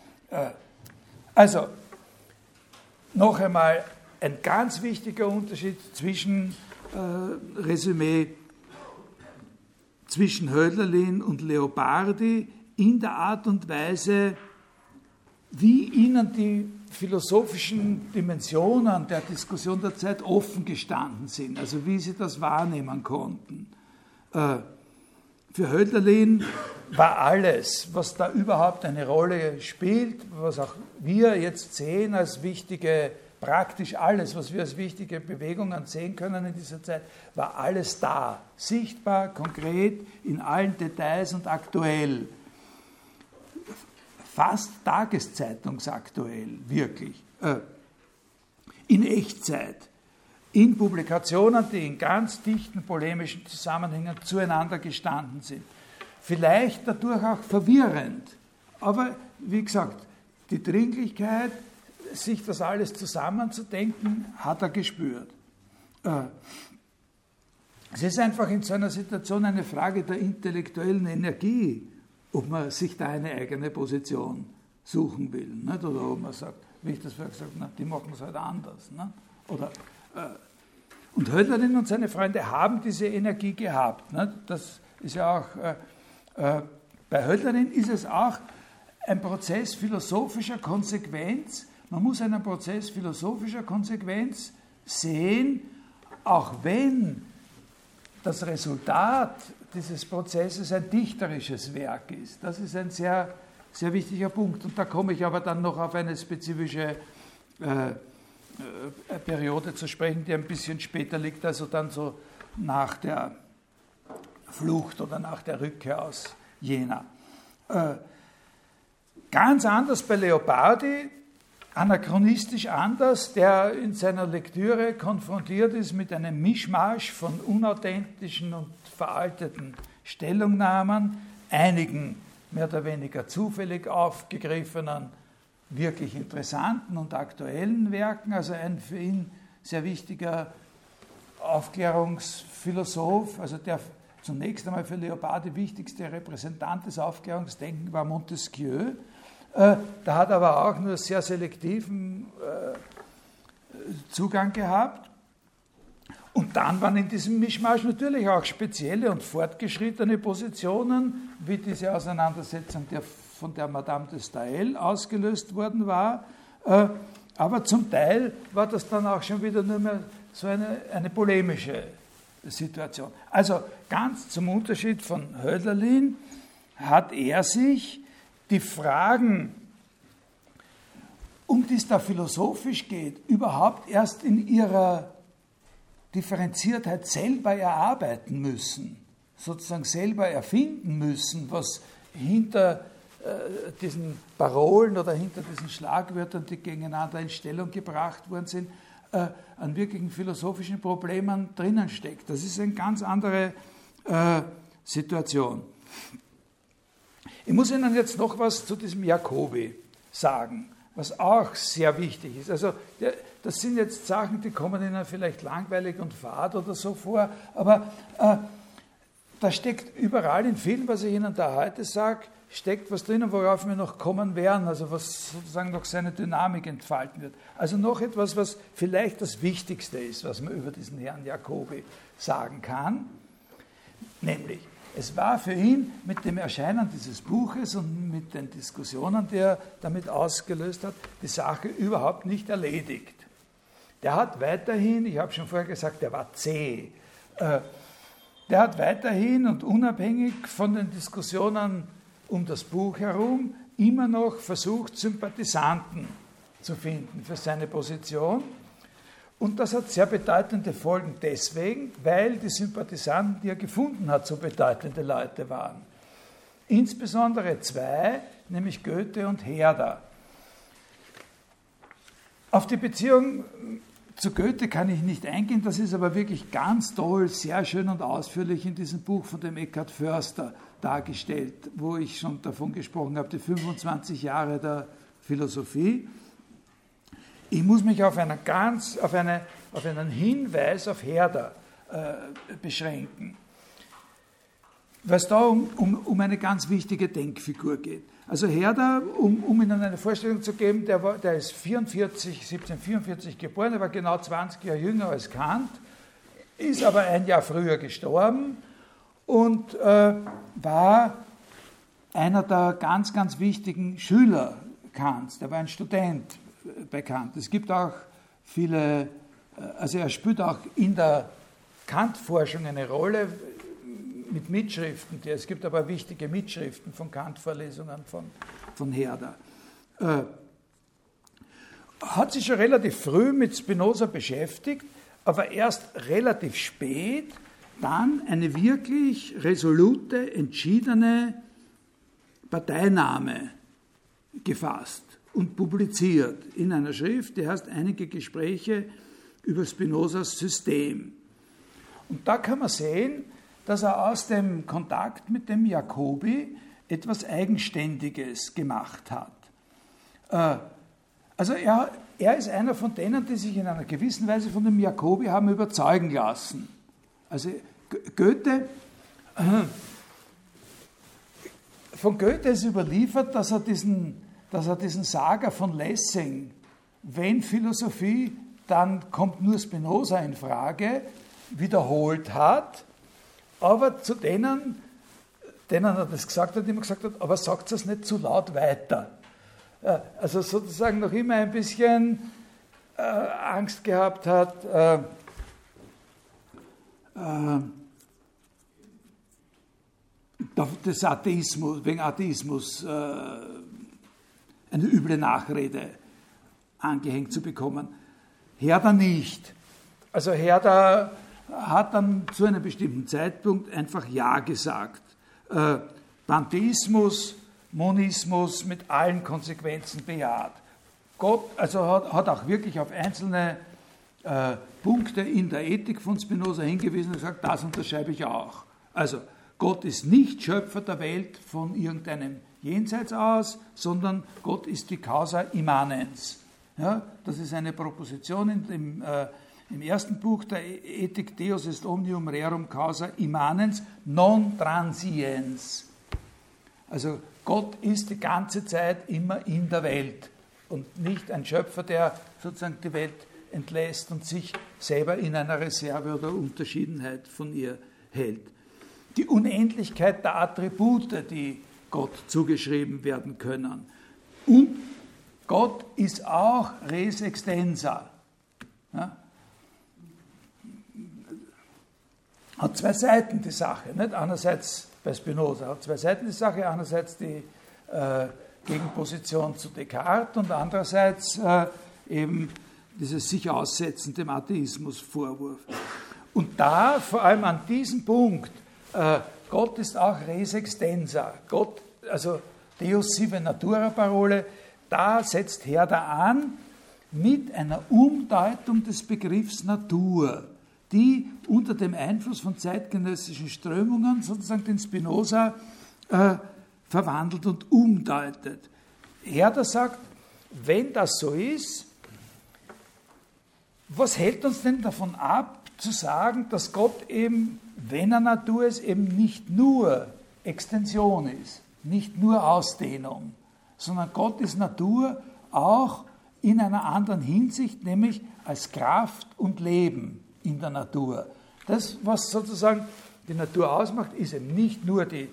Speaker 1: Also, noch einmal ein ganz wichtiger Unterschied zwischen Resümee zwischen Hölderlin und Leopardi in der Art und Weise, wie ihnen die philosophischen Dimensionen der Diskussion der Zeit offen gestanden sind, also wie sie das wahrnehmen konnten. Für Hölderlin war alles, was da überhaupt eine Rolle spielt, was auch wir jetzt sehen als wichtige, praktisch alles, was wir als wichtige Bewegungen sehen können in dieser Zeit, war alles da, sichtbar, konkret, in allen Details und aktuell. Fast tageszeitungsaktuell, wirklich, in Echtzeit. In Publikationen, die in ganz dichten polemischen Zusammenhängen zueinander gestanden sind. Vielleicht dadurch auch verwirrend, aber wie gesagt, die Dringlichkeit, sich das alles zusammenzudenken, hat er gespürt. Es ist einfach in so einer Situation eine Frage der intellektuellen Energie, ob man sich da eine eigene Position suchen will. Nicht? Oder ob man sagt, wie ich das vorher gesagt habe, die machen es halt anders. Nicht? Oder, und Hölderlin und seine Freunde haben diese Energie gehabt. Nicht? Das ist ja auch, bei Hölderlin ist es auch ein Prozess philosophischer Konsequenz. Man muss einen Prozess philosophischer Konsequenz sehen, auch wenn das Resultat dieses Prozesses ein dichterisches Werk ist. Das ist ein sehr sehr wichtiger Punkt. Und da komme ich aber dann noch auf eine spezifische Periode zu sprechen, die ein bisschen später liegt, also dann so nach der Flucht oder nach der Rückkehr aus Jena. Ganz anders bei Leopardi, anachronistisch anders, der in seiner Lektüre konfrontiert ist mit einem Mischmasch von unauthentischen und veralteten Stellungnahmen, einigen mehr oder weniger zufällig aufgegriffenen, wirklich interessanten und aktuellen Werken, also ein für ihn sehr wichtiger Aufklärungsphilosoph, also der zunächst einmal für Leopardi wichtigste Repräsentant des Aufklärungsdenkens war Montesquieu. Da hat er aber auch nur sehr selektiven Zugang gehabt. Und dann waren in diesem Mischmasch natürlich auch spezielle und fortgeschrittene Positionen, wie diese Auseinandersetzung, von der Madame de Staël ausgelöst worden war. Aber zum Teil war das dann auch schon wieder nur mehr so eine polemische Situation. Also ganz zum Unterschied von Hölderlin hat er sich die Fragen, um die es da philosophisch geht, überhaupt erst in ihrer Differenziertheit selber erarbeiten müssen, sozusagen selber erfinden müssen, was hinter diesen Parolen oder hinter diesen Schlagwörtern, die gegeneinander in Stellung gebracht worden sind, an wirklichen philosophischen Problemen drinnen steckt. Das ist eine ganz andere Situation. Ich muss Ihnen jetzt noch was zu diesem Jacobi sagen, was auch sehr wichtig ist. Also das sind jetzt Sachen, die kommen Ihnen vielleicht langweilig und fad oder so vor, aber da steckt überall in vielen, was ich Ihnen da heute sage, steckt was drinnen, worauf wir noch kommen werden, also was sozusagen noch seine Dynamik entfalten wird. Also noch etwas, was vielleicht das Wichtigste ist, was man über diesen Herrn Jacobi sagen kann, nämlich, es war für ihn mit dem Erscheinen dieses Buches und mit den Diskussionen, die er damit ausgelöst hat, die Sache überhaupt nicht erledigt. Der hat weiterhin, ich habe schon vorher gesagt, der war zäh, der hat weiterhin und unabhängig von den Diskussionen um das Buch herum immer noch versucht, Sympathisanten zu finden für seine Position. Und das hat sehr bedeutende Folgen deswegen, weil die Sympathisanten, die er gefunden hat, so bedeutende Leute waren. Insbesondere zwei, nämlich Goethe und Herder. Auf die Beziehung zu Goethe kann ich nicht eingehen, das ist aber wirklich ganz toll, sehr schön und ausführlich in diesem Buch von dem Eckhard Förster dargestellt, wo ich schon davon gesprochen habe, die 25 Jahre der Philosophie. Ich muss mich auf einen Hinweis auf Herder beschränken, weil es da um eine ganz wichtige Denkfigur geht. Also Herder, um Ihnen eine Vorstellung zu geben, der ist 1744 geboren, er war genau 20 Jahre jünger als Kant, ist aber ein Jahr früher gestorben und war einer der ganz, ganz wichtigen Schüler Kants. Der war ein Student bei Kant. Es gibt auch viele, also er spielt auch in der Kant-Forschung eine Rolle mit Mitschriften. Es gibt aber wichtige Mitschriften von Kant-Vorlesungen von Herder. Hat sich schon relativ früh mit Spinoza beschäftigt, aber erst relativ spät dann eine wirklich resolute, entschiedene Parteinahme gefasst und publiziert in einer Schrift, die heißt Einige Gespräche über Spinozas System. Und da kann man sehen, dass er aus dem Kontakt mit dem Jacobi etwas Eigenständiges gemacht hat. Also er ist einer von denen, die sich in einer gewissen Weise von dem Jacobi haben überzeugen lassen. Also von Goethe ist überliefert, dass er diesen Saga von Lessing, wenn Philosophie, dann kommt nur Spinoza in Frage, wiederholt hat, aber zu denen er das gesagt hat, immer gesagt hat, aber sagt es nicht zu laut weiter. Also sozusagen noch immer ein bisschen Angst gehabt hat, des Atheismus, wegen Atheismus eine üble Nachrede angehängt zu bekommen. Herder nicht. Also Herder hat dann zu einem bestimmten Zeitpunkt einfach Ja gesagt. Pantheismus, Monismus mit allen Konsequenzen bejaht. Gott also hat auch wirklich auf einzelne Punkte in der Ethik von Spinoza hingewiesen und gesagt, das unterschreibe ich auch. Also Gott ist nicht Schöpfer der Welt von irgendeinem Jenseits aus, sondern Gott ist die Causa immanens. Ja, das ist eine Proposition im ersten Buch der Ethik, Deus est omnium rerum causa immanens non transiens. Also Gott ist die ganze Zeit immer in der Welt und nicht ein Schöpfer, der sozusagen die Welt entlässt und sich selber in einer Reserve oder Unterschiedenheit von ihr hält. Die Unendlichkeit der Attribute, die Gott zugeschrieben werden können. Und Gott ist auch res extensa. Ja? Hat zwei Seiten die Sache. Nicht? Einerseits bei Spinoza hat zwei Seiten die Sache, einerseits die Gegenposition zu Descartes und andererseits eben dieses sich aussetzen dem Atheismus-Vorwurf. Und da, vor allem an diesem Punkt, Gott ist auch res extensa, Gott, also Deus sive natura Parole, da setzt Herder an mit einer Umdeutung des Begriffs Natur, die unter dem Einfluss von zeitgenössischen Strömungen sozusagen den Spinoza verwandelt und umdeutet. Herder sagt, wenn das so ist, was hält uns denn davon ab, zu sagen, dass Gott eben, wenn er Natur ist, eben nicht nur Extension ist, nicht nur Ausdehnung, sondern Gott ist Natur auch in einer anderen Hinsicht, nämlich als Kraft und Leben in der Natur. Das, was sozusagen die Natur ausmacht, ist eben nicht nur die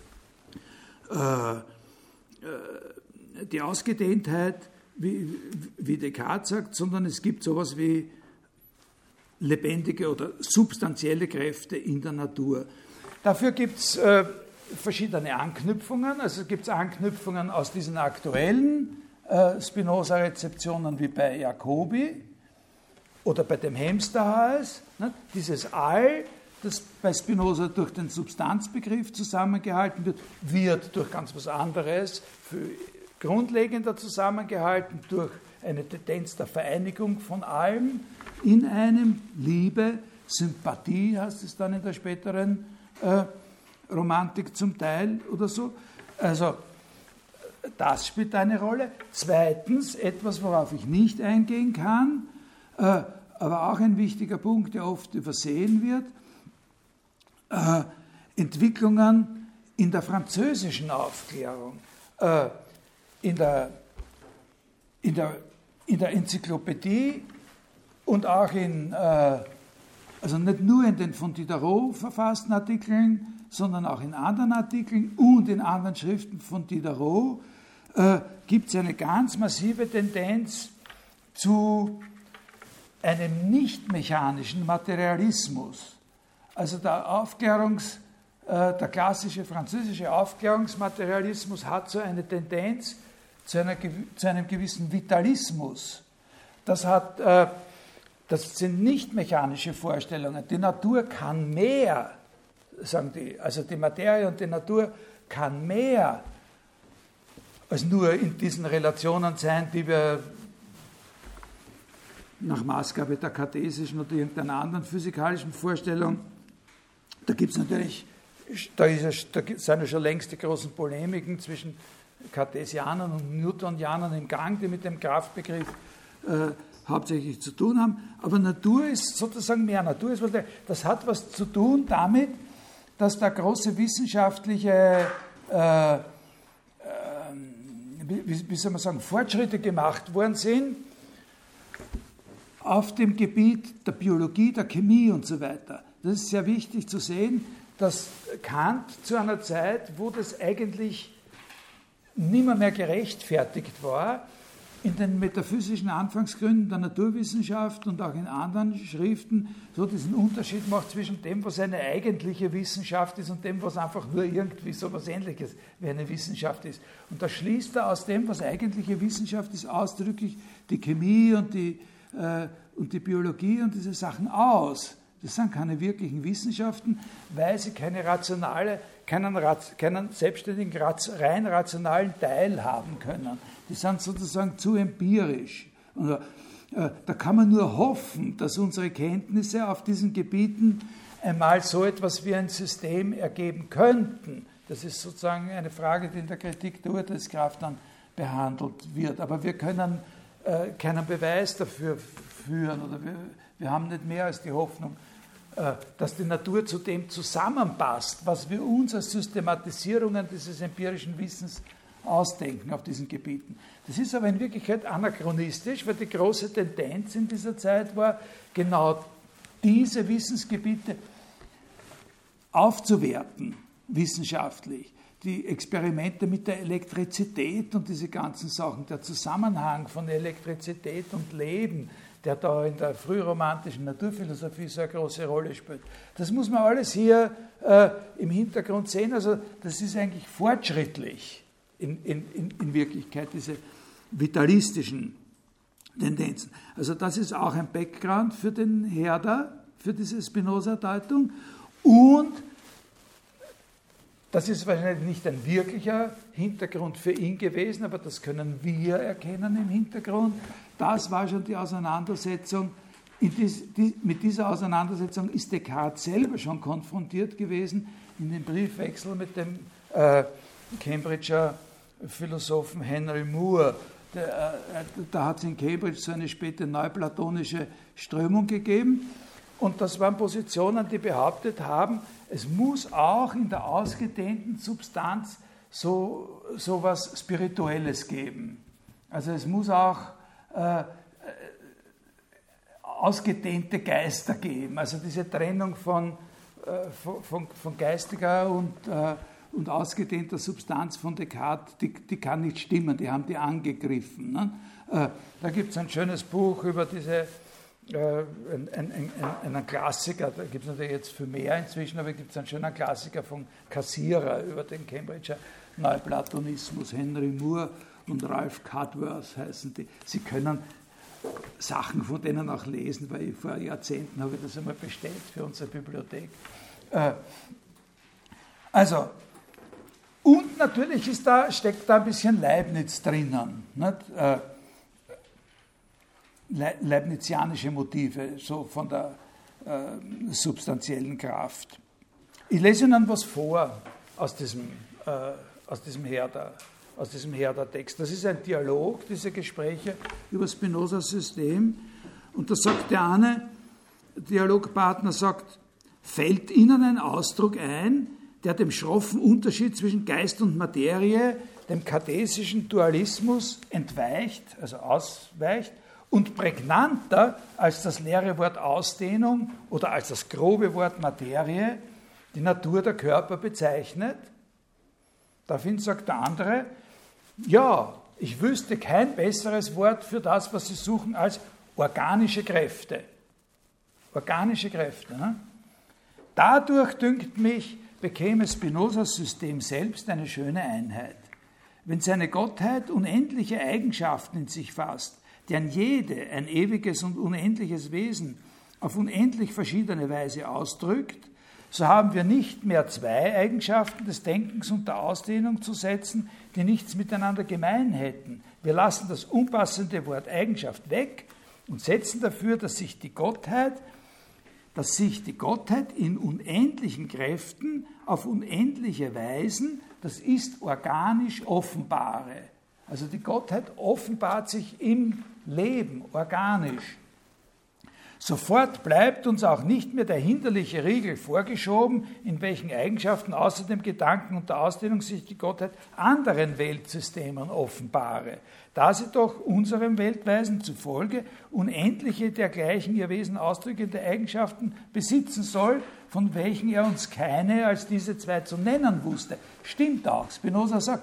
Speaker 1: Ausgedehntheit, wie Descartes sagt, sondern es gibt sowas wie lebendige oder substanzielle Kräfte in der Natur. Dafür gibt es verschiedene Anknüpfungen. Also es gibt Anknüpfungen aus diesen aktuellen Spinoza-Rezeptionen wie bei Jacobi oder bei dem Hemsterhaus. Ne? Dieses All, das bei Spinoza durch den Substanzbegriff zusammengehalten wird, wird durch ganz was anderes für grundlegender zusammengehalten, durch eine Tendenz der Vereinigung von allem in einem, Liebe, Sympathie heißt es dann in der späteren Romantik zum Teil oder so. Also das spielt eine Rolle. Zweitens, etwas, worauf ich nicht eingehen kann, aber auch ein wichtiger Punkt, der oft übersehen wird, Entwicklungen in der französischen Aufklärung, in der Enzyklopädie und auch also nicht nur in den von Diderot verfassten Artikeln, sondern auch in anderen Artikeln und in anderen Schriften von Diderot, gibt es eine ganz massive Tendenz zu einem nicht-mechanischen Materialismus. Also der klassische französische Aufklärungsmaterialismus hat so eine Tendenz zu einem gewissen Vitalismus. Das sind nicht mechanische Vorstellungen. Die Natur kann mehr, sagen die, also die Materie und die Natur kann mehr als nur in diesen Relationen sein, die wir nach Maßgabe der kartesischen oder irgendeiner anderen physikalischen Vorstellung, da gibt es natürlich, da sind ja schon längst die großen Polemiken zwischen Kartesianern und Newtonianern im Gang, die mit dem Kraftbegriff hauptsächlich zu tun haben. Aber Natur ist sozusagen mehr. Natur ist, das hat was zu tun damit, dass da große wissenschaftliche wie soll man sagen, Fortschritte gemacht worden sind auf dem Gebiet der Biologie, der Chemie und so weiter. Das ist sehr wichtig zu sehen, dass Kant zu einer Zeit, wo das eigentlich nimmer mehr gerechtfertigt war, in den metaphysischen Anfangsgründen der Naturwissenschaft und auch in anderen Schriften so diesen Unterschied macht zwischen dem, was eine eigentliche Wissenschaft ist und dem, was einfach nur irgendwie so etwas Ähnliches wie eine Wissenschaft ist. Und da schließt er aus dem, was eigentliche Wissenschaft ist, ausdrücklich die Chemie und die Biologie und diese Sachen aus. Das sind keine wirklichen Wissenschaften, weil sie keinen selbstständigen, rein rationalen Teil haben können. Die sind sozusagen zu empirisch. Und, da kann man nur hoffen, dass unsere Kenntnisse auf diesen Gebieten einmal so etwas wie ein System ergeben könnten. Das ist sozusagen eine Frage, die in der Kritik der Urteilskraft dann behandelt wird. Aber wir können keinen Beweis dafür führen oder wir haben nicht mehr als die Hoffnung, dass die Natur zu dem zusammenpasst, was wir uns als Systematisierungen dieses empirischen Wissens ausdenken auf diesen Gebieten. Das ist aber in Wirklichkeit anachronistisch, weil die große Tendenz in dieser Zeit war, genau diese Wissensgebiete aufzuwerten, wissenschaftlich. Die Experimente mit der Elektrizität und diese ganzen Sachen, der Zusammenhang von Elektrizität und Leben, der da in der frühromantischen Naturphilosophie so eine große Rolle spielt. Das muss man alles hier im Hintergrund sehen. Also das ist eigentlich fortschrittlich in Wirklichkeit, diese vitalistischen Tendenzen. Also das ist auch ein Background für den Herder, für diese Spinoza-Deutung. Und das ist wahrscheinlich nicht ein wirklicher Hintergrund für ihn gewesen, aber das können wir erkennen im Hintergrund. Das war schon die Auseinandersetzung. Mit dieser Auseinandersetzung ist Descartes selber schon konfrontiert gewesen in dem Briefwechsel mit dem Cambridger Philosophen Henry Moore. Da hat es in Cambridge so eine späte neuplatonische Strömung gegeben. Und das waren Positionen, die behauptet haben, es muss auch in der ausgedehnten Substanz so was Spirituelles geben. Also es muss auch ausgedehnte Geister geben. Also diese Trennung von geistiger und ausgedehnter Substanz von Descartes, die kann nicht stimmen, die haben die angegriffen. Ne? Da gibt es ein schönes Buch über diese, einen Klassiker, da gibt es natürlich jetzt viel mehr inzwischen, aber gibt es einen schönen Klassiker von Cassirer über den Cambridger Neuplatonismus, Henry Moore und Ralph Cudworth heißen die. Sie können Sachen von denen auch lesen, weil vor Jahrzehnten habe ich das einmal bestellt für unsere Bibliothek. Also, und natürlich steckt da ein bisschen Leibniz drinnen. Nicht? Leibnizianische Motive, so von der substanziellen Kraft. Ich lese Ihnen was vor aus diesem Herder-Text. Das ist ein Dialog, diese Gespräche über Spinozas System. Und da sagt der eine Dialogpartner, fällt Ihnen ein Ausdruck ein, der dem schroffen Unterschied zwischen Geist und Materie, dem kartesischen Dualismus entweicht, also ausweicht, und prägnanter als das leere Wort Ausdehnung oder als das grobe Wort Materie die Natur der Körper bezeichnet? Daraufhin sagt der andere, ja, ich wüsste kein besseres Wort für das, was Sie suchen, als organische Kräfte. Organische Kräfte. Ne? Dadurch, dünkt mich, bekäme Spinozas System selbst eine schöne Einheit. Wenn seine Gottheit unendliche Eigenschaften in sich fasst, deren jede ein ewiges und unendliches Wesen auf unendlich verschiedene Weise ausdrückt, so haben wir nicht mehr zwei Eigenschaften des Denkens und der Ausdehnung zu setzen, die nichts miteinander gemein hätten. Wir lassen das unpassende Wort Eigenschaft weg und setzen dafür, dass sich die Gottheit in unendlichen Kräften auf unendliche Weisen, das ist organisch offenbare. Also die Gottheit offenbart sich im Leben, organisch. Sofort bleibt uns auch nicht mehr der hinderliche Riegel vorgeschoben, in welchen Eigenschaften außer dem Gedanken und der Ausdehnung sich die Gottheit anderen Weltsystemen offenbare, da sie doch unserem Weltweisen zufolge unendliche dergleichen ihr Wesen ausdrückende Eigenschaften besitzen soll, von welchen er uns keine als diese zwei zu nennen wusste. Stimmt auch. Spinoza sagt,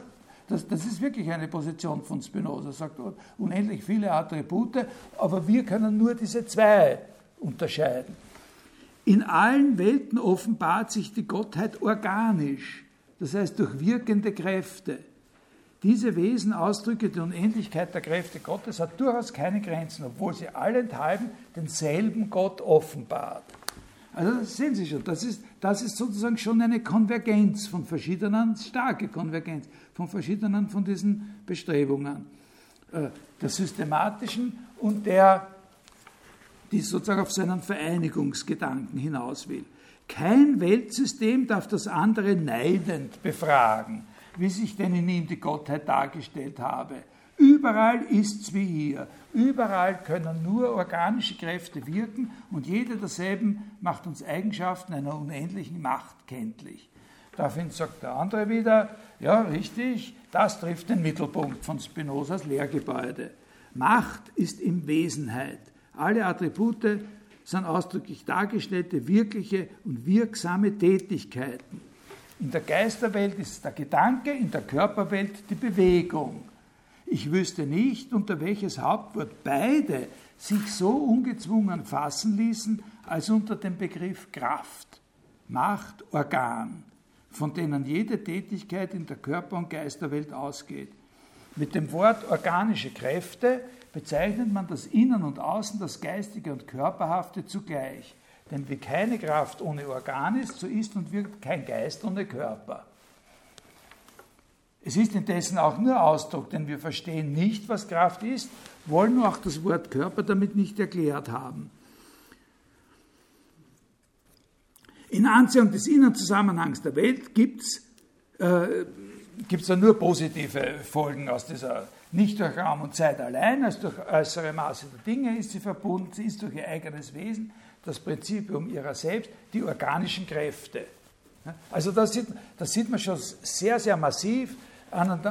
Speaker 1: Das ist wirklich eine Position von Spinoza. Er sagt, unendlich viele Attribute, aber wir können nur diese zwei unterscheiden. In allen Welten offenbart sich die Gottheit organisch, das heißt durch wirkende Kräfte. Diese Wesenausdrücke der Unendlichkeit der Kräfte Gottes hat durchaus keine Grenzen, obwohl sie allenthalben denselben Gott offenbart. Also das sehen Sie schon, das ist sozusagen schon eine Konvergenz von verschiedenen, starke Konvergenz von verschiedenen von diesen Bestrebungen. Der systematischen und die sozusagen auf seinen Vereinigungsgedanken hinaus will. Kein Weltsystem darf das andere neidend befragen, wie sich denn in ihm die Gottheit dargestellt habe. Überall ist's wie hier. Überall können nur organische Kräfte wirken und jede derselben macht uns Eigenschaften einer unendlichen Macht kenntlich. Daraufhin sagt der andere wieder, ja, richtig, das trifft den Mittelpunkt von Spinozas Lehrgebäude. Macht ist im Wesenheit. Alle Attribute sind ausdrücklich dargestellte, wirkliche und wirksame Tätigkeiten. In der Geisterwelt ist der Gedanke, in der Körperwelt die Bewegung. Ich wüsste nicht, unter welches Hauptwort beide sich so ungezwungen fassen ließen, als unter dem Begriff Kraft, Macht, Organ, von denen jede Tätigkeit in der Körper- und Geisterwelt ausgeht. Mit dem Wort organische Kräfte bezeichnet man das Innen und Außen, das Geistige und Körperhafte zugleich. Denn wie keine Kraft ohne Organ ist, so ist und wirkt kein Geist ohne Körper. Es ist indessen auch nur Ausdruck, denn wir verstehen nicht, was Kraft ist, wollen nur auch das Wort Körper damit nicht erklärt haben. In Anziehung des inneren Zusammenhangs der Welt gibt es ja nur positive Folgen aus dieser, nicht durch Raum und Zeit allein, als durch äußere Maße der Dinge ist sie verbunden, sie ist durch ihr eigenes Wesen, das Prinzipium ihrer selbst, die organischen Kräfte. Also das sieht man schon sehr, sehr massiv an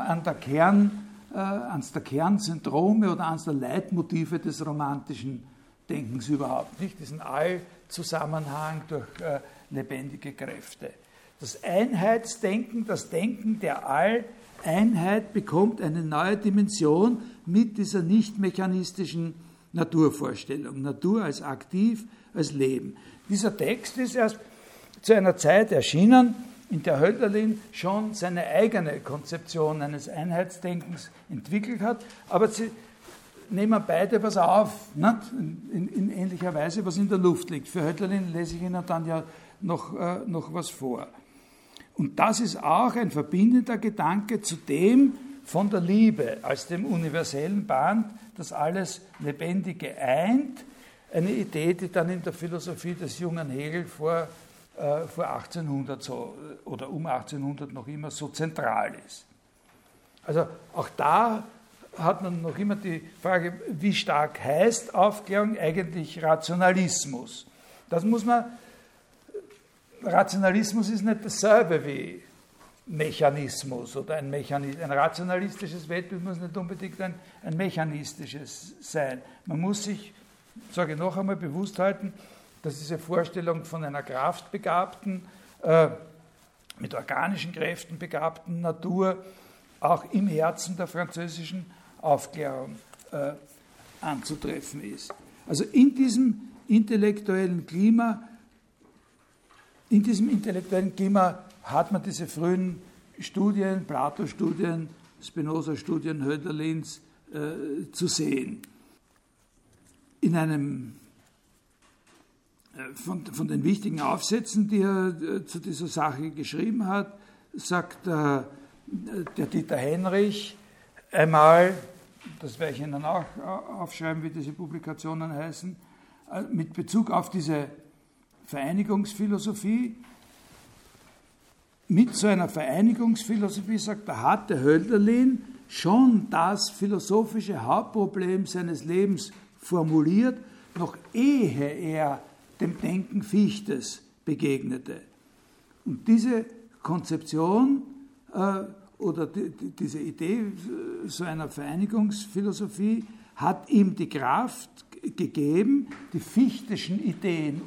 Speaker 1: der Kernsyndrome oder an der Leitmotive des romantischen Denkens überhaupt, nicht? Diesen Allzusammenhang durch lebendige Kräfte. Das Einheitsdenken, das Denken der Alleinheit bekommt eine neue Dimension mit dieser nicht mechanistischen Naturvorstellung. Natur als aktiv, als Leben. Dieser Text ist erst zu einer Zeit erschienen, in der Hölderlin schon seine eigene Konzeption eines Einheitsdenkens entwickelt hat, aber sie nehmen beide was auf, nicht? In ähnlicher Weise, was in der Luft liegt. Für Hölderlin lese ich Ihnen dann ja noch was vor. Und das ist auch ein verbindender Gedanke zu dem von der Liebe als dem universellen Band, das alles Lebendige eint, eine Idee, die dann in der Philosophie des jungen Hegel vor 1800 so, oder um 1800 noch immer so zentral ist. Also auch da hat man noch immer die Frage, wie stark heißt Aufklärung eigentlich Rationalismus? Das muss man, Rationalismus ist nicht dasselbe wie Mechanismus oder ein rationalistisches Weltbild muss nicht unbedingt ein mechanistisches sein. Man muss sich, sage ich noch einmal, bewusst halten, dass diese Vorstellung von einer kraftbegabten, mit organischen Kräften begabten Natur auch im Herzen der französischen Aufklärung anzutreffen ist. Also in diesem intellektuellen Klima hat man diese frühen Studien, Plato-Studien, Spinoza-Studien Hölderlins zu sehen. In einem von den wichtigen Aufsätzen, die er zu dieser Sache geschrieben hat, sagt der Dieter Henrich einmal, das werde ich Ihnen auch aufschreiben, wie diese Publikationen heißen, mit Bezug auf diese Vereinigungsphilosophie. Mit so einer Vereinigungsphilosophie, sagt er, hatte Hölderlin schon das philosophische Hauptproblem seines Lebens formuliert, noch ehe er dem Denken Fichtes begegnete. Und diese Konzeption oder diese Idee so einer Vereinigungsphilosophie hat ihm die Kraft gegeben, die Fichteschen Ideen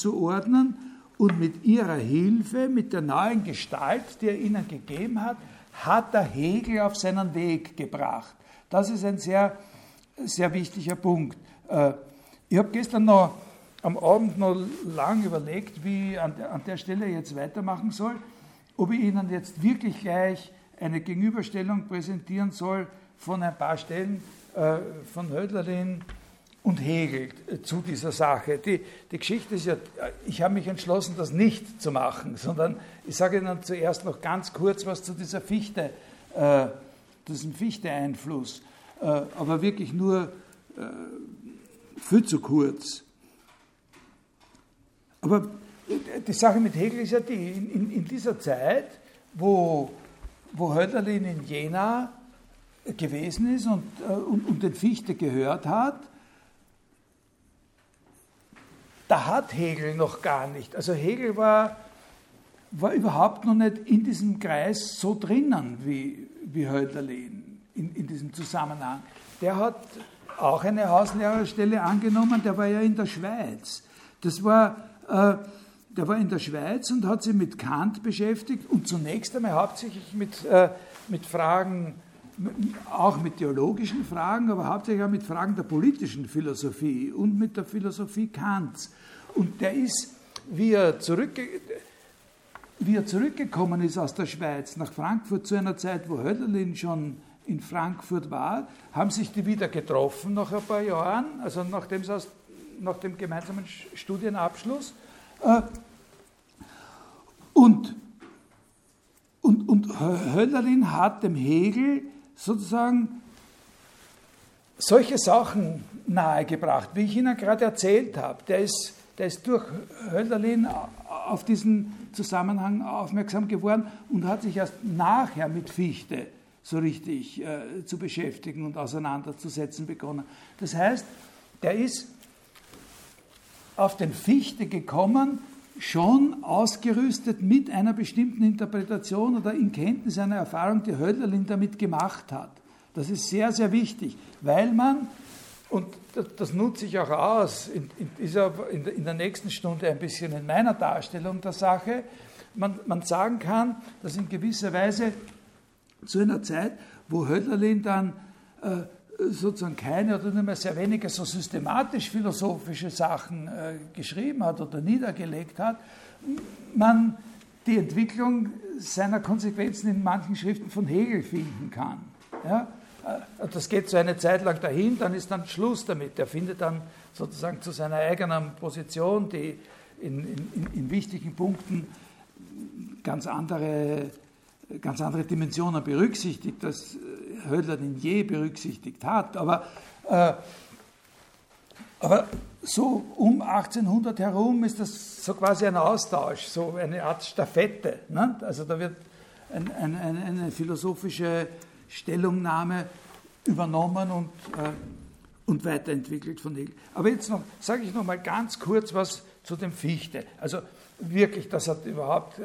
Speaker 1: umzuordnen und mit ihrer Hilfe, mit der neuen Gestalt, die er ihnen gegeben hat, hat er Hegel auf seinen Weg gebracht. Das ist ein sehr, sehr wichtiger Punkt. Ich habe gestern noch am Abend noch lang überlegt, wie ich an der Stelle jetzt weitermachen soll, ob ich Ihnen jetzt wirklich gleich eine Gegenüberstellung präsentieren soll von ein paar Stellen von Hölderlin und Hegel zu dieser Sache. Die Geschichte ist ja, ich habe mich entschlossen, das nicht zu machen, sondern ich sage Ihnen zuerst noch ganz kurz was zu dieser Fichte, diesem Fichte-Einfluss, aber wirklich nur viel zu kurz. Aber die Sache mit Hegel ist ja die, in dieser Zeit, wo Hölderlin in Jena gewesen ist und den Fichte gehört hat, da hat Hegel noch gar nicht. Also Hegel war überhaupt noch nicht in diesem Kreis so drinnen wie Hölderlin in diesem Zusammenhang. Der hat auch eine Hauslehrerstelle angenommen, der war ja in der Schweiz. Der war in der Schweiz und hat sich mit Kant beschäftigt und zunächst einmal hauptsächlich mit Fragen, auch mit theologischen Fragen, aber hauptsächlich auch mit Fragen der politischen Philosophie und mit der Philosophie Kants. Und der ist, wie er zurückgekommen ist aus der Schweiz nach Frankfurt zu einer Zeit, wo Hölderlin schon in Frankfurt war, haben sich die wieder getroffen nach ein paar Jahren, also nach dem gemeinsamen Studienabschluss. Und Hölderlin hat dem Hegel sozusagen solche Sachen nahegebracht, wie ich Ihnen gerade erzählt habe. Der ist durch Hölderlin auf diesen Zusammenhang aufmerksam geworden und hat sich erst nachher mit Fichte so richtig zu beschäftigen und auseinanderzusetzen begonnen. Das heißt, der ist auf den Fichte gekommen, schon ausgerüstet mit einer bestimmten Interpretation oder in Kenntnis einer Erfahrung, die Hölderlin damit gemacht hat. Das ist sehr, sehr wichtig, weil man, und das nutze ich auch aus, in der nächsten Stunde ein bisschen in meiner Darstellung der Sache, man sagen kann, dass in gewisser Weise zu einer Zeit, wo Hölderlin dann sozusagen keine oder nur mehr sehr wenige so systematisch philosophische Sachen geschrieben hat oder niedergelegt hat, man die Entwicklung seiner Konsequenzen in manchen Schriften von Hegel finden kann. Ja? Das geht so eine Zeit lang dahin, dann ist dann Schluss damit. Er findet dann sozusagen zu seiner eigenen Position, die in wichtigen Punkten ganz andere Dimensionen berücksichtigt, das Hölderlin je berücksichtigt hat. Aber so um 1800 herum ist das so quasi ein Austausch, so eine Art Stafette. Ne? Also da wird eine philosophische Stellungnahme übernommen und weiterentwickelt von Hegel. Aber jetzt sage ich noch mal ganz kurz was zu dem Fichte. Also wirklich, das hat überhaupt...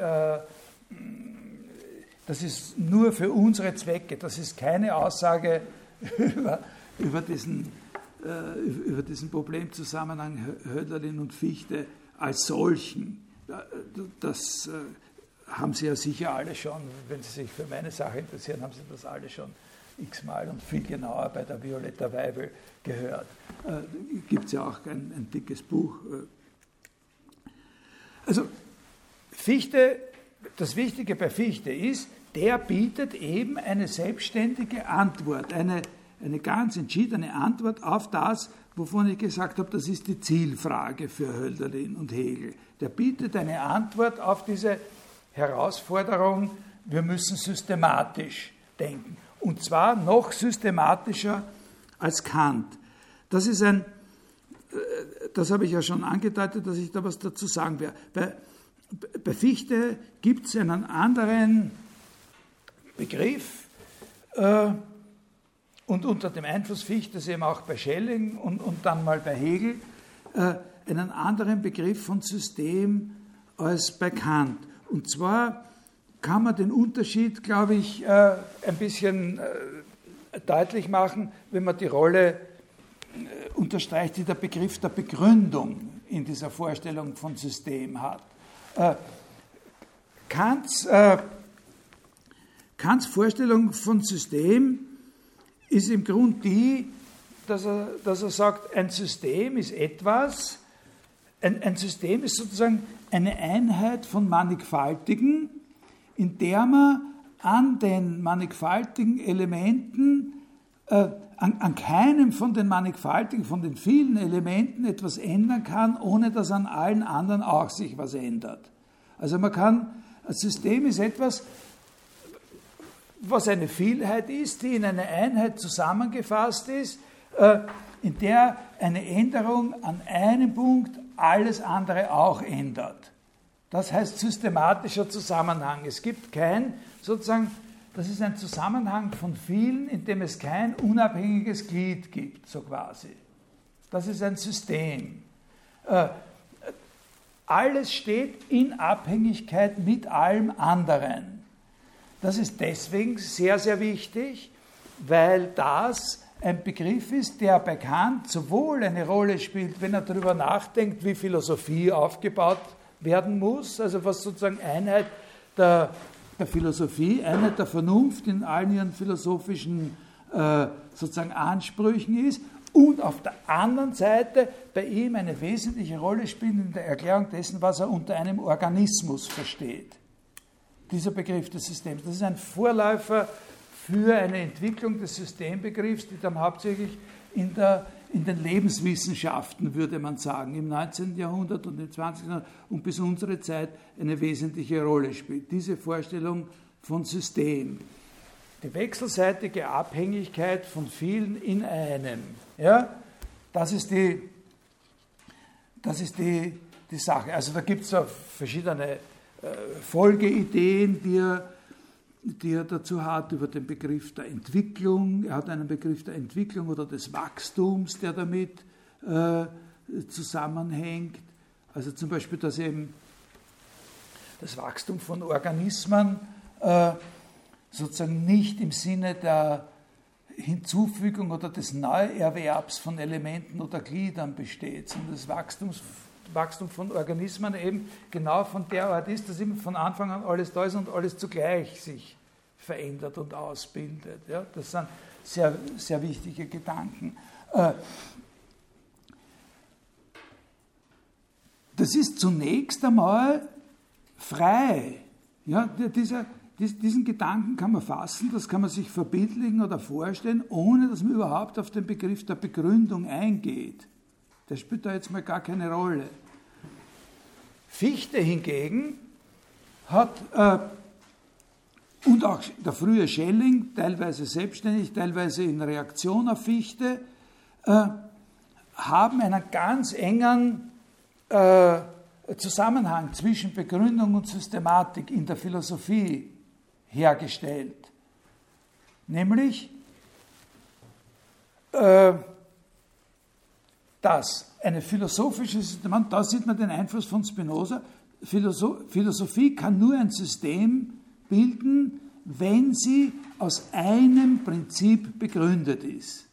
Speaker 1: Das ist nur für unsere Zwecke, das ist keine Aussage über diesen Problemzusammenhang Hölderlin und Fichte als solchen. Das haben Sie ja sicher alle schon, wenn Sie sich für meine Sache interessieren, haben Sie das alle schon x-mal und viel genauer bei der Violetta Weibel gehört. Gibt es ja auch ein dickes Buch. Also Fichte, das Wichtige bei Fichte ist, der bietet eben eine selbstständige Antwort, eine ganz entschiedene Antwort auf das, wovon ich gesagt habe, das ist die Zielfrage für Hölderlin und Hegel. Der bietet eine Antwort auf diese Herausforderung, wir müssen systematisch denken. Und zwar noch systematischer als Kant. Das habe ich ja schon angedeutet, dass ich da was dazu sagen werde. Bei Fichte gibt es einen anderen Begriff und unter dem Einfluss Fichtes eben auch bei Schelling und dann mal bei Hegel einen anderen Begriff von System als bei Kant. Und zwar kann man den Unterschied, glaube ich, ein bisschen deutlich machen, wenn man die Rolle unterstreicht, die der Begriff der Begründung in dieser Vorstellung von System hat. Kants Kants Vorstellung von System ist im Grunde die, dass er sagt, ein System ist etwas, ein System ist sozusagen eine Einheit von Mannigfaltigen, in der man an den mannigfaltigen Elementen, an keinem von den mannigfaltigen, von den vielen Elementen etwas ändern kann, ohne dass an allen anderen auch sich was ändert. Also ein System ist etwas, was eine Vielheit ist, die in eine Einheit zusammengefasst ist, in der eine Änderung an einem Punkt alles andere auch ändert. Das heißt systematischer Zusammenhang. Es gibt das ist ein Zusammenhang von vielen, in dem es kein unabhängiges Glied gibt, so quasi. Das ist ein System. Alles steht in Abhängigkeit mit allem anderen. Das ist deswegen sehr, sehr wichtig, weil das ein Begriff ist, der bei Kant sowohl eine Rolle spielt, wenn er darüber nachdenkt, wie Philosophie aufgebaut werden muss, also was sozusagen Einheit der Philosophie, Einheit der Vernunft in allen ihren philosophischen sozusagen Ansprüchen ist, und auf der anderen Seite bei ihm eine wesentliche Rolle spielt in der Erklärung dessen, was er unter einem Organismus versteht. Dieser Begriff des Systems. Das ist ein Vorläufer für eine Entwicklung des Systembegriffs, die dann hauptsächlich in den Lebenswissenschaften, würde man sagen, im 19. Jahrhundert und im 20. Jahrhundert und bis unsere Zeit eine wesentliche Rolle spielt. Diese Vorstellung von System. Die wechselseitige Abhängigkeit von vielen in einem. Ja, das ist die Sache. Also da gibt es auch verschiedene Folgeideen, die er dazu hat, über den Begriff der Entwicklung. Er hat einen Begriff der Entwicklung oder des Wachstums, der damit zusammenhängt. Also zum Beispiel, dass eben das Wachstum von Organismen sozusagen nicht im Sinne der Hinzufügung oder des Neuerwerbs von Elementen oder Gliedern besteht, sondern das Wachstum von Organismen eben genau von der Art ist, dass immer von Anfang an alles da ist und alles zugleich sich verändert und ausbildet. Ja, das sind sehr, sehr wichtige Gedanken. Das ist zunächst einmal frei. Ja, diesen Gedanken kann man fassen, das kann man sich verbildlichen oder vorstellen, ohne dass man überhaupt auf den Begriff der Begründung eingeht. Der spielt da jetzt mal gar keine Rolle. Fichte hingegen hat, und auch der frühe Schelling, teilweise selbstständig, teilweise in Reaktion auf Fichte, haben einen ganz engen Zusammenhang zwischen Begründung und Systematik in der Philosophie hergestellt. Nämlich, dass eine philosophische Systematik, da sieht man den Einfluss von Spinoza, Philosophie kann nur ein System bilden, wenn sie aus einem Prinzip begründet ist.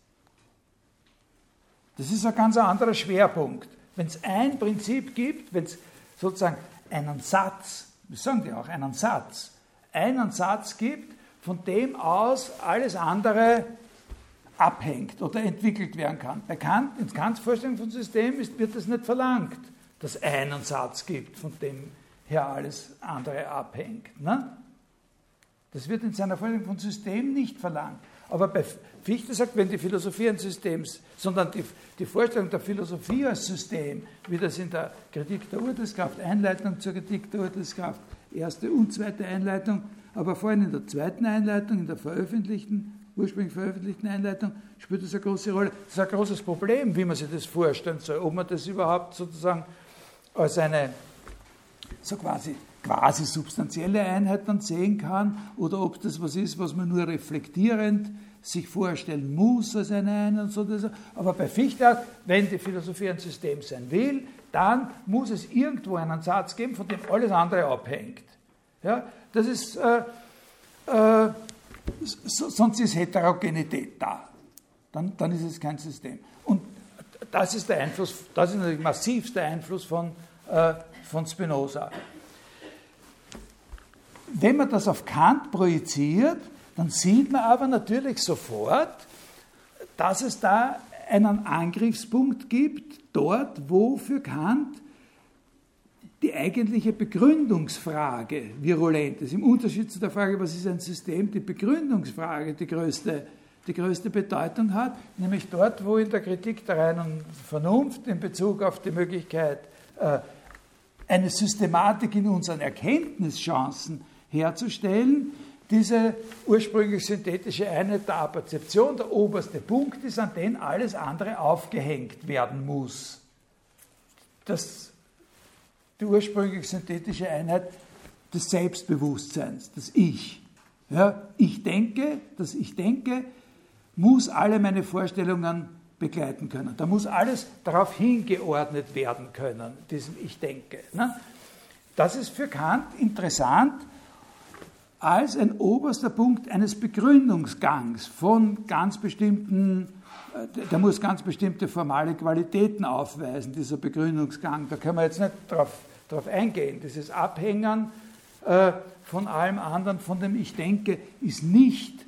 Speaker 1: Das ist ein ganz anderer Schwerpunkt. Wenn es ein Prinzip gibt, wenn es sozusagen einen Satz, wir sagen ja auch einen Satz gibt, von dem aus alles andere abhängt oder entwickelt werden kann. Bei Kant, in Kants Vorstellung von System wird das nicht verlangt, dass es einen Satz gibt, von dem her alles andere abhängt. Ne? Das wird in seiner Vorstellung von System nicht verlangt. Aber bei Fichte sagt, wenn die Philosophie ein System ist, sondern die Vorstellung der Philosophie als System, wie das in der Kritik der Urteilskraft, Einleitung zur Kritik der Urteilskraft, erste und zweite Einleitung, aber vor allem in der zweiten Einleitung, in der ursprünglich veröffentlichten Einleitung, spielt das eine große Rolle. Das ist ein großes Problem, wie man sich das vorstellen soll, ob man das überhaupt sozusagen als eine so quasi substanzielle Einheit dann sehen kann oder ob das was ist, was man nur reflektierend sich vorstellen muss als eine Einheit und so. Aber bei Fichte, wenn die Philosophie ein System sein will, dann muss es irgendwo einen Satz geben, von dem alles andere abhängt. Ja, das ist, sonst ist Heterogenität da. Dann ist es kein System. Und das ist der Einfluss, das ist natürlich massivster Einfluss von Spinoza. wenn man das auf Kant projiziert, dann sieht man aber natürlich sofort, dass es da einen Angriffspunkt gibt, dort, wo für Kant die eigentliche Begründungsfrage virulent ist. Im Unterschied zu der Frage, was ist ein System, die Begründungsfrage die größte Bedeutung hat, nämlich dort, wo in der Kritik der reinen Vernunft in Bezug auf die Möglichkeit, eine Systematik in unseren Erkenntnischancen herzustellen, diese ursprünglich synthetische Einheit der Apperzeption der oberste Punkt ist, an den alles andere aufgehängt werden muss. Die ursprünglich synthetische Einheit des Selbstbewusstseins, das Ich. Ja, das Ich denke, muss alle meine Vorstellungen begleiten können. Da muss alles darauf hingeordnet werden können, diesem Ich denke. Ne? Das ist für Kant interessant als ein oberster Punkt eines Begründungsgangs von ganz bestimmten, der muss ganz bestimmte formale Qualitäten aufweisen, dieser Begründungsgang. Da können wir jetzt nicht drauf eingehen. Dieses Abhängen von allem anderen, von dem Ich denke, ist nicht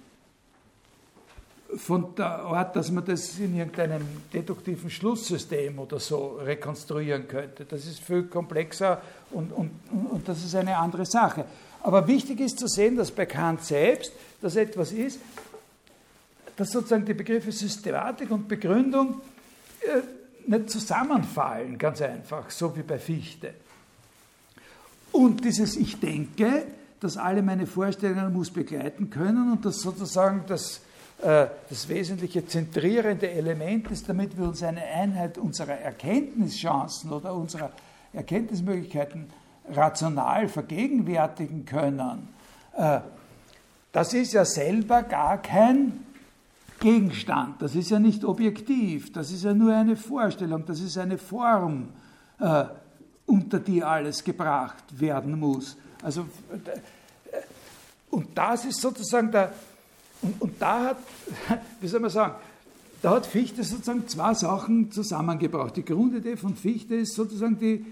Speaker 1: von der Art, dass man das in irgendeinem deduktiven Schlusssystem oder so rekonstruieren könnte. Das ist viel komplexer und das ist eine andere Sache. Aber wichtig ist zu sehen, dass bei Kant selbst das etwas ist, dass sozusagen die Begriffe Systematik und Begründung nicht zusammenfallen, ganz einfach, so wie bei Fichte. Und dieses Ich denke, das alle meine Vorstellungen muss begleiten können und das sozusagen das wesentliche zentrierende Element ist, damit wir uns eine Einheit unserer Erkenntnischancen oder unserer Erkenntnismöglichkeiten rational vergegenwärtigen können. Das ist ja selber gar kein Gegenstand, das ist ja nicht objektiv, das ist ja nur eine Vorstellung, das ist eine Form, unter die alles gebracht werden muss. Also, und das ist sozusagen und da hat, wie soll man sagen, da hat Fichte sozusagen zwei Sachen zusammengebracht. Die Grundidee von Fichte ist sozusagen die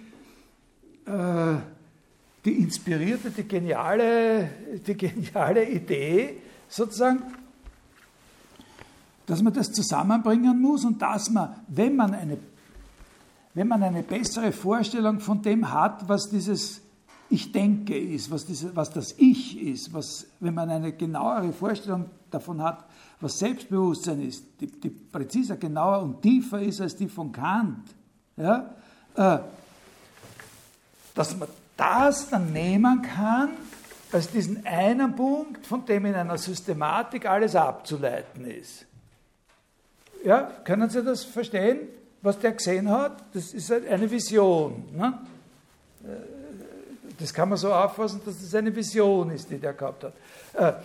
Speaker 1: inspirierte, die geniale Idee, sozusagen, dass man das zusammenbringen muss und dass man, wenn man eine bessere Vorstellung von dem hat, was dieses Ich denke ist, was das Ich ist, wenn man eine genauere Vorstellung davon hat, was Selbstbewusstsein ist, die präziser, genauer und tiefer ist als die von Kant, ja, dass man das dann nehmen kann als diesen einen Punkt, von dem in einer Systematik alles abzuleiten ist. Ja, können Sie das verstehen, was der gesehen hat? Das ist eine Vision. Ne? Das kann man so auffassen, dass das eine Vision ist, die der gehabt hat.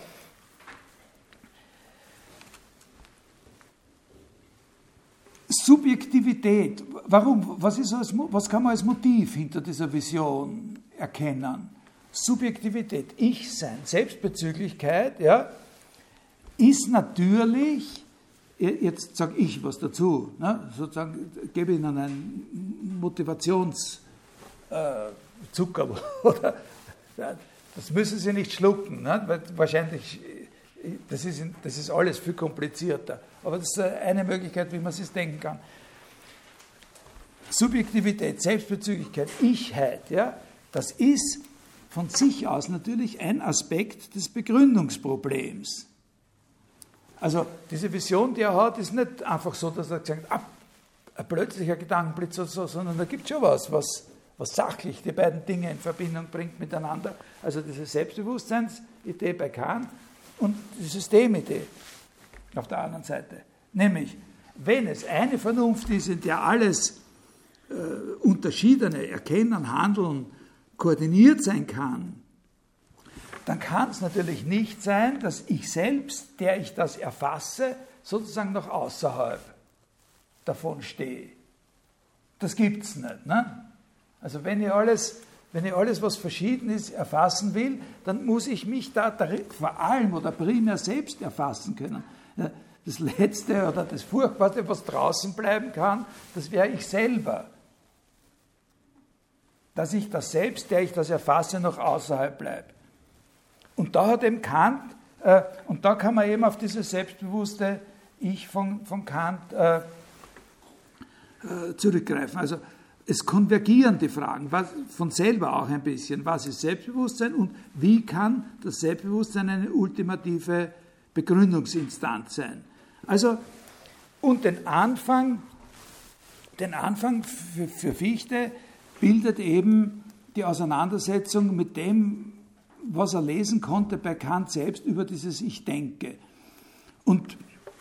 Speaker 1: Subjektivität, warum? Was kann man als Motiv hinter dieser Vision erkennen? Subjektivität, Ich-Sein, Selbstbezüglichkeit, ja, ist natürlich, jetzt sage ich was dazu, ne, sozusagen gebe Ihnen einen Motivationszucker, oder das müssen Sie nicht schlucken, ne, weil wahrscheinlich, das ist alles viel komplizierter. Aber das ist eine Möglichkeit, wie man sich denken kann. Subjektivität, Selbstbezüglichkeit, Ichheit, ja, das ist von sich aus natürlich ein Aspekt des Begründungsproblems. Also diese Vision, die er hat, ist nicht einfach so, dass er sagt, ein plötzlicher Gedankenblitz oder so, sondern da gibt es schon was sachlich die beiden Dinge in Verbindung bringt miteinander. Also diese Selbstbewusstseinsidee bei Kant und die Systemidee auf der anderen Seite. Nämlich, wenn es eine Vernunft ist, in der alles unterschiedene Erkennen, Handeln koordiniert sein kann, dann kann es natürlich nicht sein, dass ich selbst, der ich das erfasse, sozusagen noch außerhalb davon stehe. Das gibt es nicht. Ne? Also wenn ich alles, was verschieden ist, erfassen will, dann muss ich mich da vor allem oder primär selbst erfassen können. Das Letzte oder das Furchtbarste, was draußen bleiben kann, das wäre ich selber. Dass ich das selbst, der ich das erfasse, noch außerhalb bleibe. Und da hat eben Kant, und da kann man eben auf dieses selbstbewusste Ich von Kant zurückgreifen. Also es konvergieren die Fragen, von selber auch ein bisschen. Was ist Selbstbewusstsein und wie kann das Selbstbewusstsein eine ultimative Begründungsinstanz sein? Also, und den Anfang für Fichte bildet eben die Auseinandersetzung mit dem, was er lesen konnte bei Kant selbst über dieses Ich denke. Und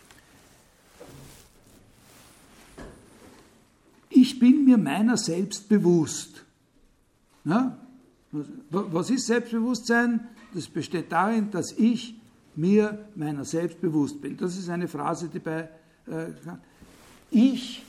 Speaker 1: ich bin mir meiner selbst bewusst. Ja? Was ist Selbstbewusstsein? Das besteht darin, dass ich mir meiner selbst bewusst bin. Das ist eine Phrase, die bei ich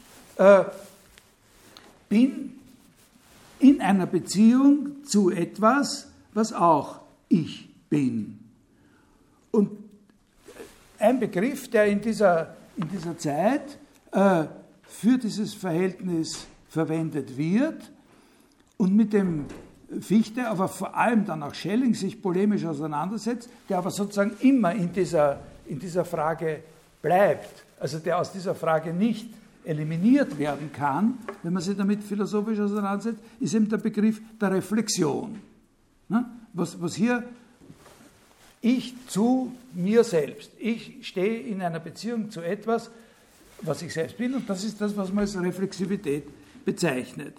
Speaker 1: bin in einer Beziehung zu etwas, was auch ich bin. Und ein Begriff, der in dieser Zeit für dieses Verhältnis verwendet wird und mit dem Fichte, aber vor allem dann auch Schelling sich polemisch auseinandersetzt, der aber sozusagen immer in dieser Frage bleibt, also der aus dieser Frage nicht eliminiert werden kann, wenn man sich damit philosophisch auseinandersetzt, ist eben der Begriff der Reflexion. Was hier ich zu mir selbst. Ich stehe in einer Beziehung zu etwas, was ich selbst bin, und das ist das, was man als Reflexivität bezeichnet.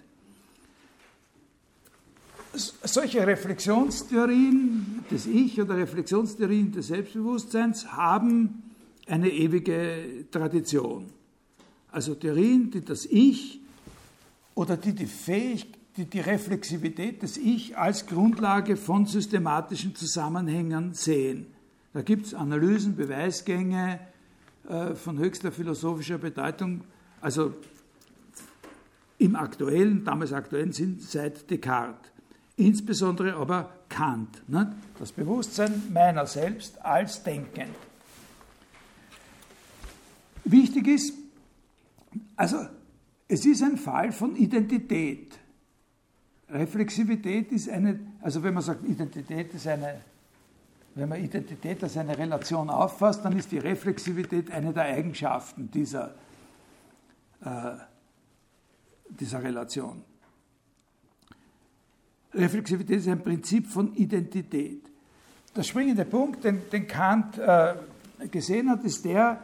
Speaker 1: Solche Reflexionstheorien des Ich oder Reflexionstheorien des Selbstbewusstseins haben eine ewige Tradition. Also Theorien, die das Ich oder die Reflexivität des Ich als Grundlage von systematischen Zusammenhängen sehen. Da gibt es Analysen, Beweisgänge von höchster philosophischer Bedeutung, also im damals aktuellen Sinn seit Descartes. Insbesondere aber Kant, ne? Das Bewusstsein meiner selbst als denkend. Wichtig ist, also es ist ein Fall von Identität. Reflexivität ist also wenn man sagt, wenn man Identität als eine Relation auffasst, dann ist die Reflexivität eine der Eigenschaften dieser Relation. Reflexivität ist ein Prinzip von Identität. Der springende Punkt, den Kant gesehen hat, ist der,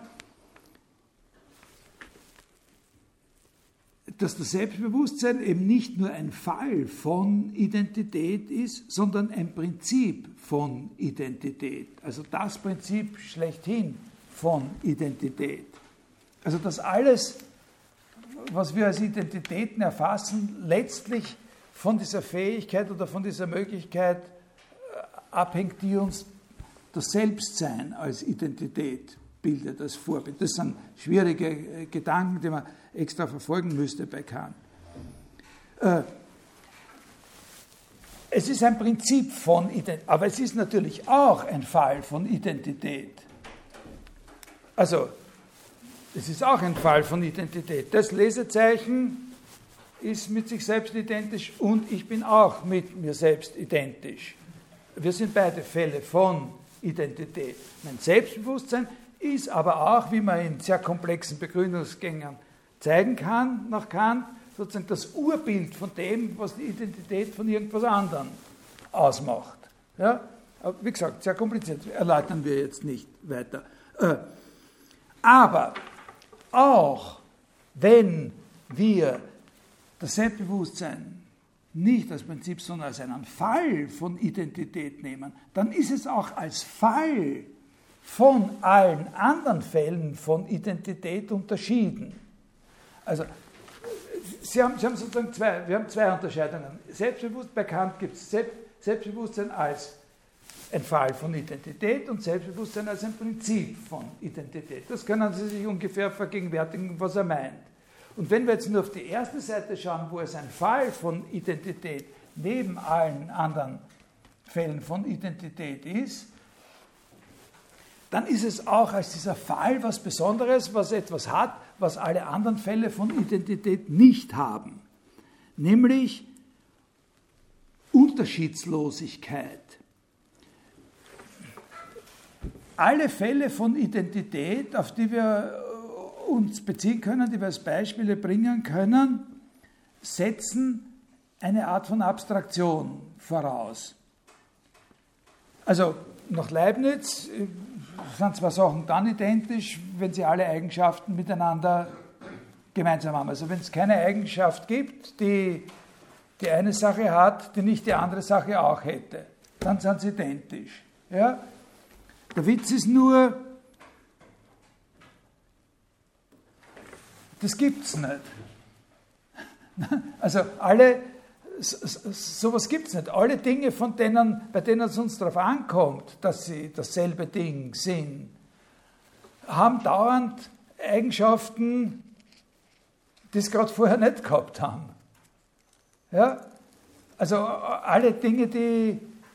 Speaker 1: dass das Selbstbewusstsein eben nicht nur ein Fall von Identität ist, sondern ein Prinzip von Identität. Also das Prinzip schlechthin von Identität. Also dass alles, was wir als Identitäten erfassen, letztlich von dieser Fähigkeit oder von dieser Möglichkeit abhängt, die uns das Selbstsein als Identität bildet, als Vorbild. Das sind schwierige Gedanken, die man extra verfolgen müsste bei Kant. Es ist ein Prinzip von Identität, aber es ist natürlich auch ein Fall von Identität. Also, es ist auch ein Fall von Identität. Das Lesezeichen ist mit sich selbst identisch und ich bin auch mit mir selbst identisch. Wir sind beide Fälle von Identität. Mein Selbstbewusstsein ist aber auch, wie man in sehr komplexen Begründungsgängen zeigen kann, nach Kant, sozusagen das Urbild von dem, was die Identität von irgendwas anderem ausmacht. Ja? Aber wie gesagt, sehr kompliziert, erläutern wir jetzt nicht weiter. Aber auch wenn wir das Selbstbewusstsein nicht als Prinzip, sondern als einen Fall von Identität nehmen, dann ist es auch als Fall von allen anderen Fällen von Identität unterschieden. Also, wir haben zwei Unterscheidungen. Bei Kant gibt es Selbstbewusstsein als ein Fall von Identität und Selbstbewusstsein als ein Prinzip von Identität. Das können Sie sich ungefähr vergegenwärtigen, was er meint. Und wenn wir jetzt nur auf die erste Seite schauen, wo es ein Fall von Identität neben allen anderen Fällen von Identität ist, dann ist es auch als dieser Fall was Besonderes, was etwas hat, was alle anderen Fälle von Identität nicht haben, nämlich Unterschiedslosigkeit. alle Fälle von Identität, auf die wir uns beziehen können, die wir als Beispiele bringen können, setzen eine Art von Abstraktion voraus. Also nach Leibniz sind zwei Sachen dann identisch, wenn sie alle Eigenschaften miteinander gemeinsam haben. Also wenn es keine Eigenschaft gibt, die eine Sache hat, die nicht die andere Sache auch hätte, dann sind sie identisch. Ja? Der Witz ist nur, das gibt es nicht. Also sowas gibt es nicht. Alle Dinge, bei denen es uns darauf ankommt, dass sie dasselbe Ding sind, haben dauernd Eigenschaften, die es gerade vorher nicht gehabt haben. Ja? Also alle Dinge, die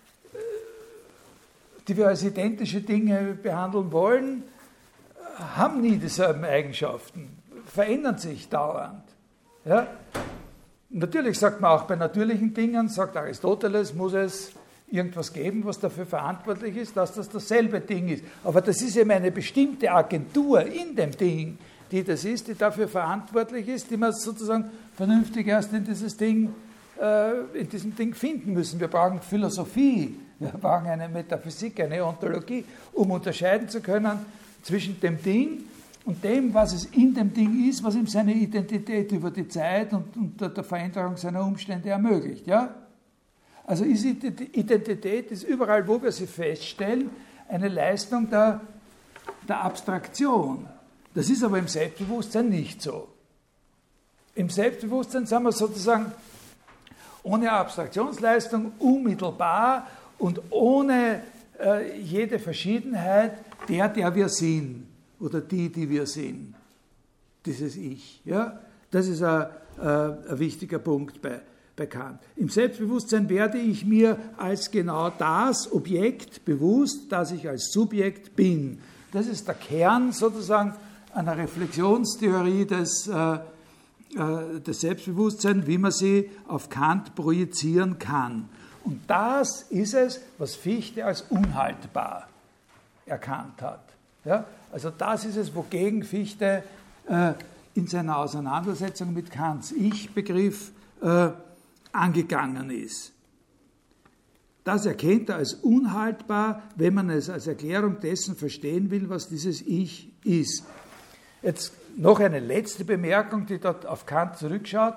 Speaker 1: wir als identische Dinge behandeln wollen, haben nie dieselben Eigenschaften, verändern sich dauernd. Ja? Natürlich sagt man auch bei natürlichen Dingen, sagt Aristoteles, muss es irgendwas geben, was dafür verantwortlich ist, dass das dasselbe Ding ist. Aber das ist eben eine bestimmte Agentur in dem Ding, die das ist, die dafür verantwortlich ist, die man sozusagen vernünftig erst in diesem Ding finden müssen. Wir brauchen Philosophie, wir brauchen eine Metaphysik, eine Ontologie, um unterscheiden zu können zwischen dem Ding und dem, was es in dem Ding ist, was ihm seine Identität über die Zeit und der Veränderung seiner Umstände ermöglicht. Ja? Also Identität ist überall, wo wir sie feststellen, eine Leistung der Abstraktion. Das ist aber im Selbstbewusstsein nicht so. Im Selbstbewusstsein sind wir sozusagen ohne Abstraktionsleistung unmittelbar und ohne jede Verschiedenheit der wir sind oder die wir sind. Dieses Ich. Ja? Das ist ein wichtiger Punkt bei Kant. Im Selbstbewusstsein werde ich mir als genau das Objekt bewusst, das ich als Subjekt bin. Das ist der Kern sozusagen einer Reflexionstheorie des Selbstbewusstseins, wie man sie auf Kant projizieren kann. Und das ist es, was Fichte als unhaltbar erkannt hat. Ja? Also das ist es, wogegen Fichte in seiner Auseinandersetzung mit Kants Ich-Begriff angegangen ist. Das erkennt er als unhaltbar, wenn man es als Erklärung dessen verstehen will, was dieses Ich ist. Jetzt noch eine letzte Bemerkung, die dort auf Kant zurückschaut.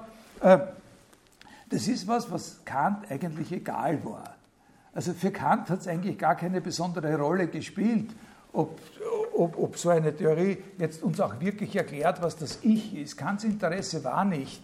Speaker 1: Das ist was Kant eigentlich egal war. Also für Kant hat es eigentlich gar keine besondere Rolle gespielt, ob so eine Theorie jetzt uns auch wirklich erklärt, was das Ich ist. Kants Interesse war nicht,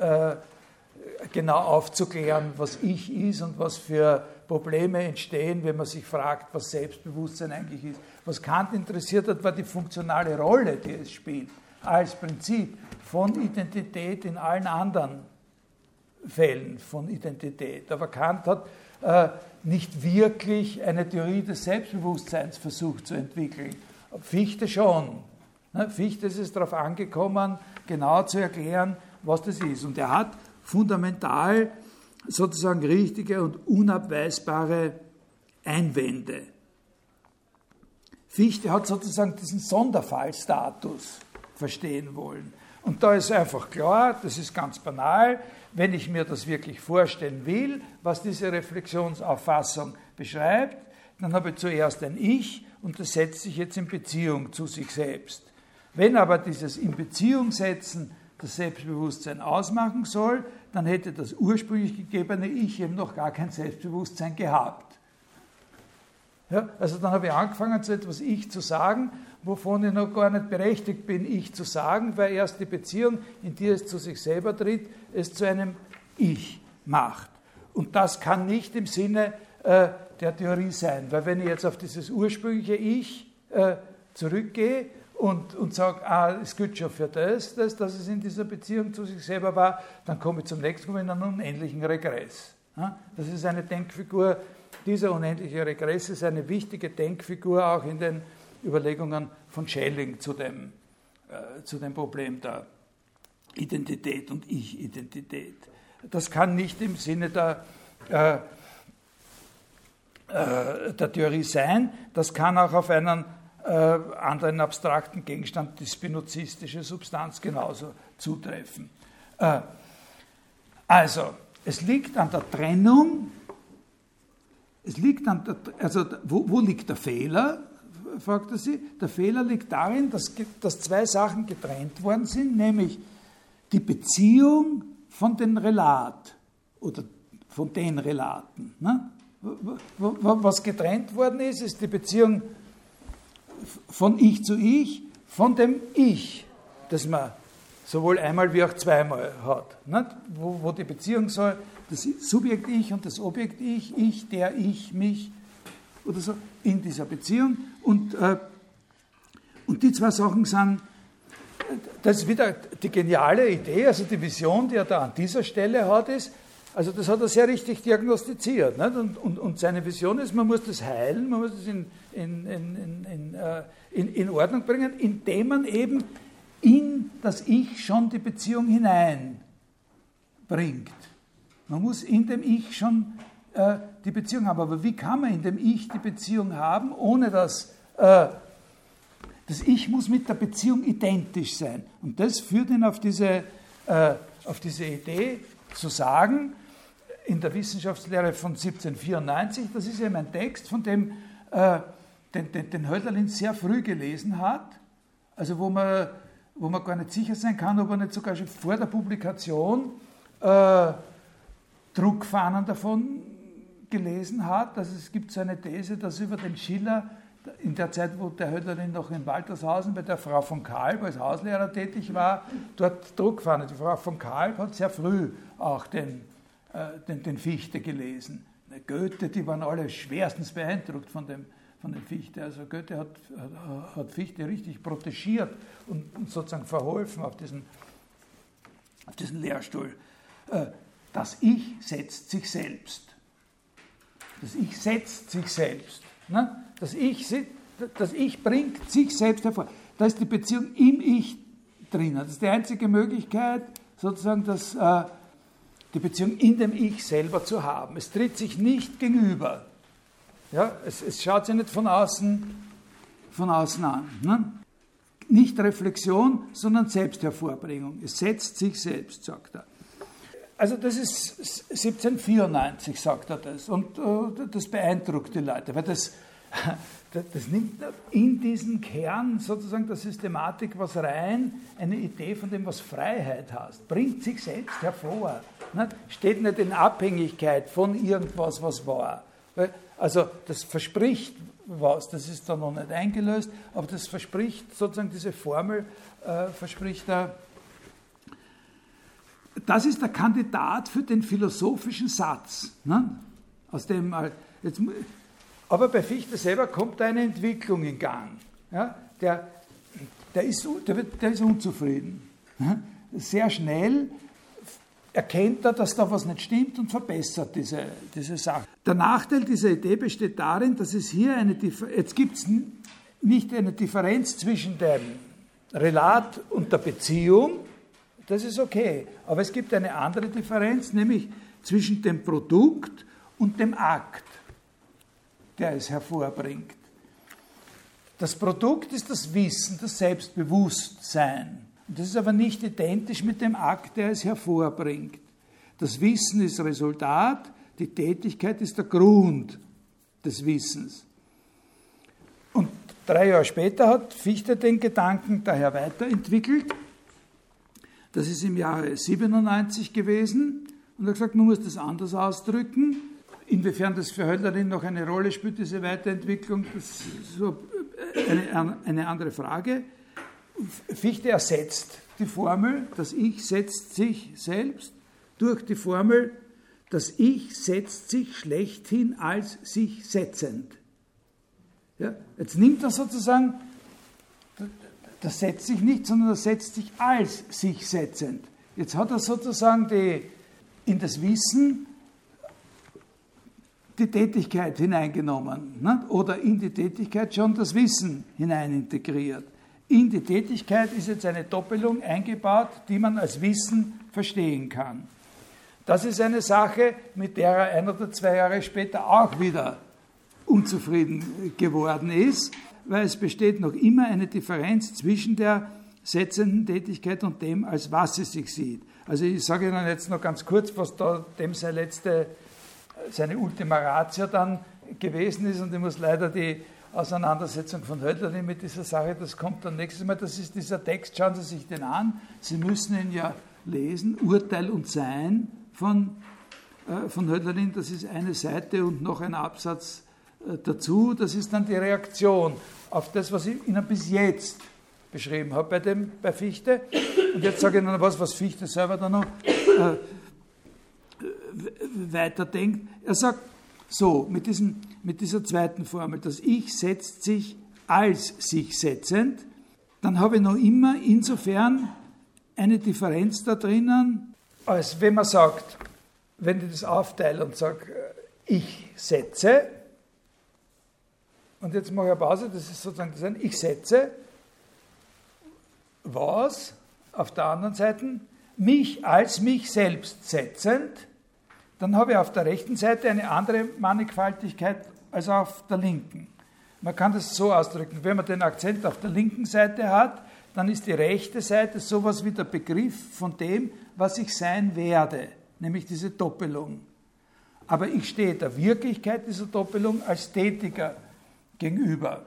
Speaker 1: genau aufzuklären, was Ich ist und was für Probleme entstehen, wenn man sich fragt, was Selbstbewusstsein eigentlich ist. Was Kant interessiert hat, war die funktionale Rolle, die es spielt, als Prinzip von Identität in allen anderen Fällen von Identität. Aber Kant hat nicht wirklich eine Theorie des Selbstbewusstseins versucht zu entwickeln. Fichte schon. Fichte ist es darauf angekommen, genau zu erklären, was das ist. Und er hat fundamental sozusagen richtige und unabweisbare Einwände. Fichte hat sozusagen diesen Sonderfallstatus verstehen wollen. Und da ist einfach klar, das ist ganz banal, wenn ich mir das wirklich vorstellen will, was diese Reflexionsauffassung beschreibt, dann habe ich zuerst ein Ich und das setzt sich jetzt in Beziehung zu sich selbst. Wenn aber dieses in Beziehung setzen das Selbstbewusstsein ausmachen soll, dann hätte das ursprünglich gegebene Ich eben noch gar kein Selbstbewusstsein gehabt. Ja, also dann habe ich angefangen, zu etwas Ich zu sagen, wovon ich noch gar nicht berechtigt bin, Ich zu sagen, weil erst die Beziehung, in die es zu sich selber tritt, es zu einem Ich macht. Und das kann nicht im Sinne der Theorie sein, weil wenn ich jetzt auf dieses ursprüngliche Ich zurückgehe und sage, es gilt schon für dass es in dieser Beziehung zu sich selber war, dann komme ich zum nächsten Mal in einen unendlichen Regress. Das ist eine Denkfigur, dieser unendliche Regress ist eine wichtige Denkfigur auch in den Überlegungen von Schelling zu dem Problem der Identität und Ich-Identität. Das kann nicht im Sinne der der Theorie sein. Das kann auch auf einen anderen abstrakten Gegenstand, die spinozistische Substanz, genauso zutreffen. Also, es liegt an der Trennung, wo liegt der Fehler, fragte sie. Der Fehler liegt darin, dass zwei Sachen getrennt worden sind, nämlich die Beziehung von den Relat oder von den Relaten. Ne? Was getrennt worden ist, ist die Beziehung von Ich zu Ich, von dem Ich, das man sowohl einmal wie auch zweimal hat. Nicht? Wo die Beziehung soll, das Subjekt Ich und das Objekt Ich, der Ich, mich oder so, in dieser Beziehung. Und die zwei Sachen sind, das ist wieder die geniale Idee, also die Vision, die er da an dieser Stelle hat, ist, also das hat er sehr richtig diagnostiziert. Nicht? Und seine Vision ist, man muss das heilen, man muss das in Ordnung bringen, indem man eben in das Ich schon die Beziehung hineinbringt. Man muss in dem Ich schon die Beziehung haben. Aber wie kann man in dem Ich die Beziehung haben, ohne dass das Ich muss mit der Beziehung identisch sein? Und das führt ihn auf diese Idee zu sagen, in der Wissenschaftslehre von 1794, das ist eben ein Text, von dem den Hölderlin sehr früh gelesen hat, also wo man gar nicht sicher sein kann, ob er nicht sogar schon vor der Publikation Druckfahnen davon gelesen hat. Also es gibt so eine These, dass über den Schiller, in der Zeit, wo der Hölderlin noch in Waltershausen bei der Frau von Kalb als Hauslehrer tätig war, dort Druckfahnen. Die Frau von Kalb hat sehr früh auch den Fichte gelesen. Goethe, die waren alle schwerstens beeindruckt von dem Fichte. Also Goethe hat Fichte richtig protegiert und sozusagen verholfen auf diesen Lehrstuhl. Das Ich setzt sich selbst. Das Ich setzt sich selbst. Ne? Das Ich bringt sich selbst hervor. Da ist die Beziehung im Ich drin. Das ist die einzige Möglichkeit, sozusagen, die Beziehung in dem Ich selber zu haben. Es tritt sich nicht gegenüber. Ja, es schaut sich nicht von außen an. Ne? Nicht Reflexion, sondern Selbsthervorbringung. Es setzt sich selbst, sagt er. Also das ist 1794, sagt er das. Und das beeindruckt die Leute, weil das nimmt in diesen Kern sozusagen der Systematik was rein, eine Idee von dem, was Freiheit heißt. Bringt sich selbst hervor. Nicht? Steht nicht in Abhängigkeit von irgendwas, was war. Also das verspricht was, das ist da noch nicht eingelöst, aber das verspricht sozusagen, diese Formel verspricht er. Das ist der Kandidat für den philosophischen Satz. Ne? Aus dem, aber bei Fichte selber kommt da eine Entwicklung in Gang. Ja? Der ist unzufrieden. Sehr schnell erkennt er, dass da was nicht stimmt und verbessert diese Sache. Der Nachteil dieser Idee besteht darin, dass es hier jetzt gibt es nicht eine Differenz zwischen dem Relat und der Beziehung, das ist okay, aber es gibt eine andere Differenz, nämlich zwischen dem Produkt und dem Akt, der es hervorbringt. Das Produkt ist das Wissen, das Selbstbewusstsein. Das ist aber nicht identisch mit dem Akt, der es hervorbringt. Das Wissen ist Resultat, die Tätigkeit ist der Grund des Wissens. Und 3 Jahre später hat Fichte den Gedanken daher weiterentwickelt. Das ist im Jahre 97 gewesen. Und er hat gesagt, man muss das anders ausdrücken. Inwiefern das für Hölderlin noch eine Rolle spielt, diese Weiterentwicklung, das ist so eine andere Frage. Fichte ersetzt die Formel, das Ich setzt sich selbst, durch die Formel, das Ich setzt sich schlechthin als sich setzend. Ja, jetzt nimmt er sozusagen, das setzt sich nicht, sondern das setzt sich als sich setzend. Jetzt hat er sozusagen in das Wissen die Tätigkeit hineingenommen, ne? Oder in die Tätigkeit schon das Wissen hinein integriert. In die Tätigkeit ist jetzt eine Doppelung eingebaut, die man als Wissen verstehen kann. Das ist eine Sache, mit der er 1 oder 2 Jahre später auch wieder unzufrieden geworden ist, weil es besteht noch immer eine Differenz zwischen der setzenden Tätigkeit und dem, als was sie sich sieht. Also ich sage Ihnen jetzt noch ganz kurz, was da dem seine Ultima Ratio dann gewesen ist, und ich muss leider die Auseinandersetzung von Hölderlin mit dieser Sache, das kommt dann nächstes Mal, das ist dieser Text, schauen Sie sich den an, Sie müssen ihn ja lesen, Urteil und Sein von Hölderlin, das ist eine Seite und noch ein Absatz dazu, das ist dann die Reaktion auf das, was ich Ihnen bis jetzt beschrieben habe bei Fichte. Und jetzt sage ich Ihnen was Fichte selber dann noch weiterdenkt. Er sagt so, mit dieser zweiten Formel, das Ich setzt sich als sich setzend, dann habe ich noch immer insofern eine Differenz da drinnen, als wenn man sagt, wenn ich das aufteile und sage, ich setze, und jetzt mache ich eine Pause, das ist sozusagen das eine, ich setze, was auf der anderen Seite mich als mich selbst setzend, dann habe ich auf der rechten Seite eine andere Mannigfaltigkeit als auf der linken. Man kann das so ausdrücken, wenn man den Akzent auf der linken Seite hat, dann ist die rechte Seite sowas wie der Begriff von dem, was ich sein werde, nämlich diese Doppelung. Aber ich stehe der Wirklichkeit dieser Doppelung als Tätiger gegenüber.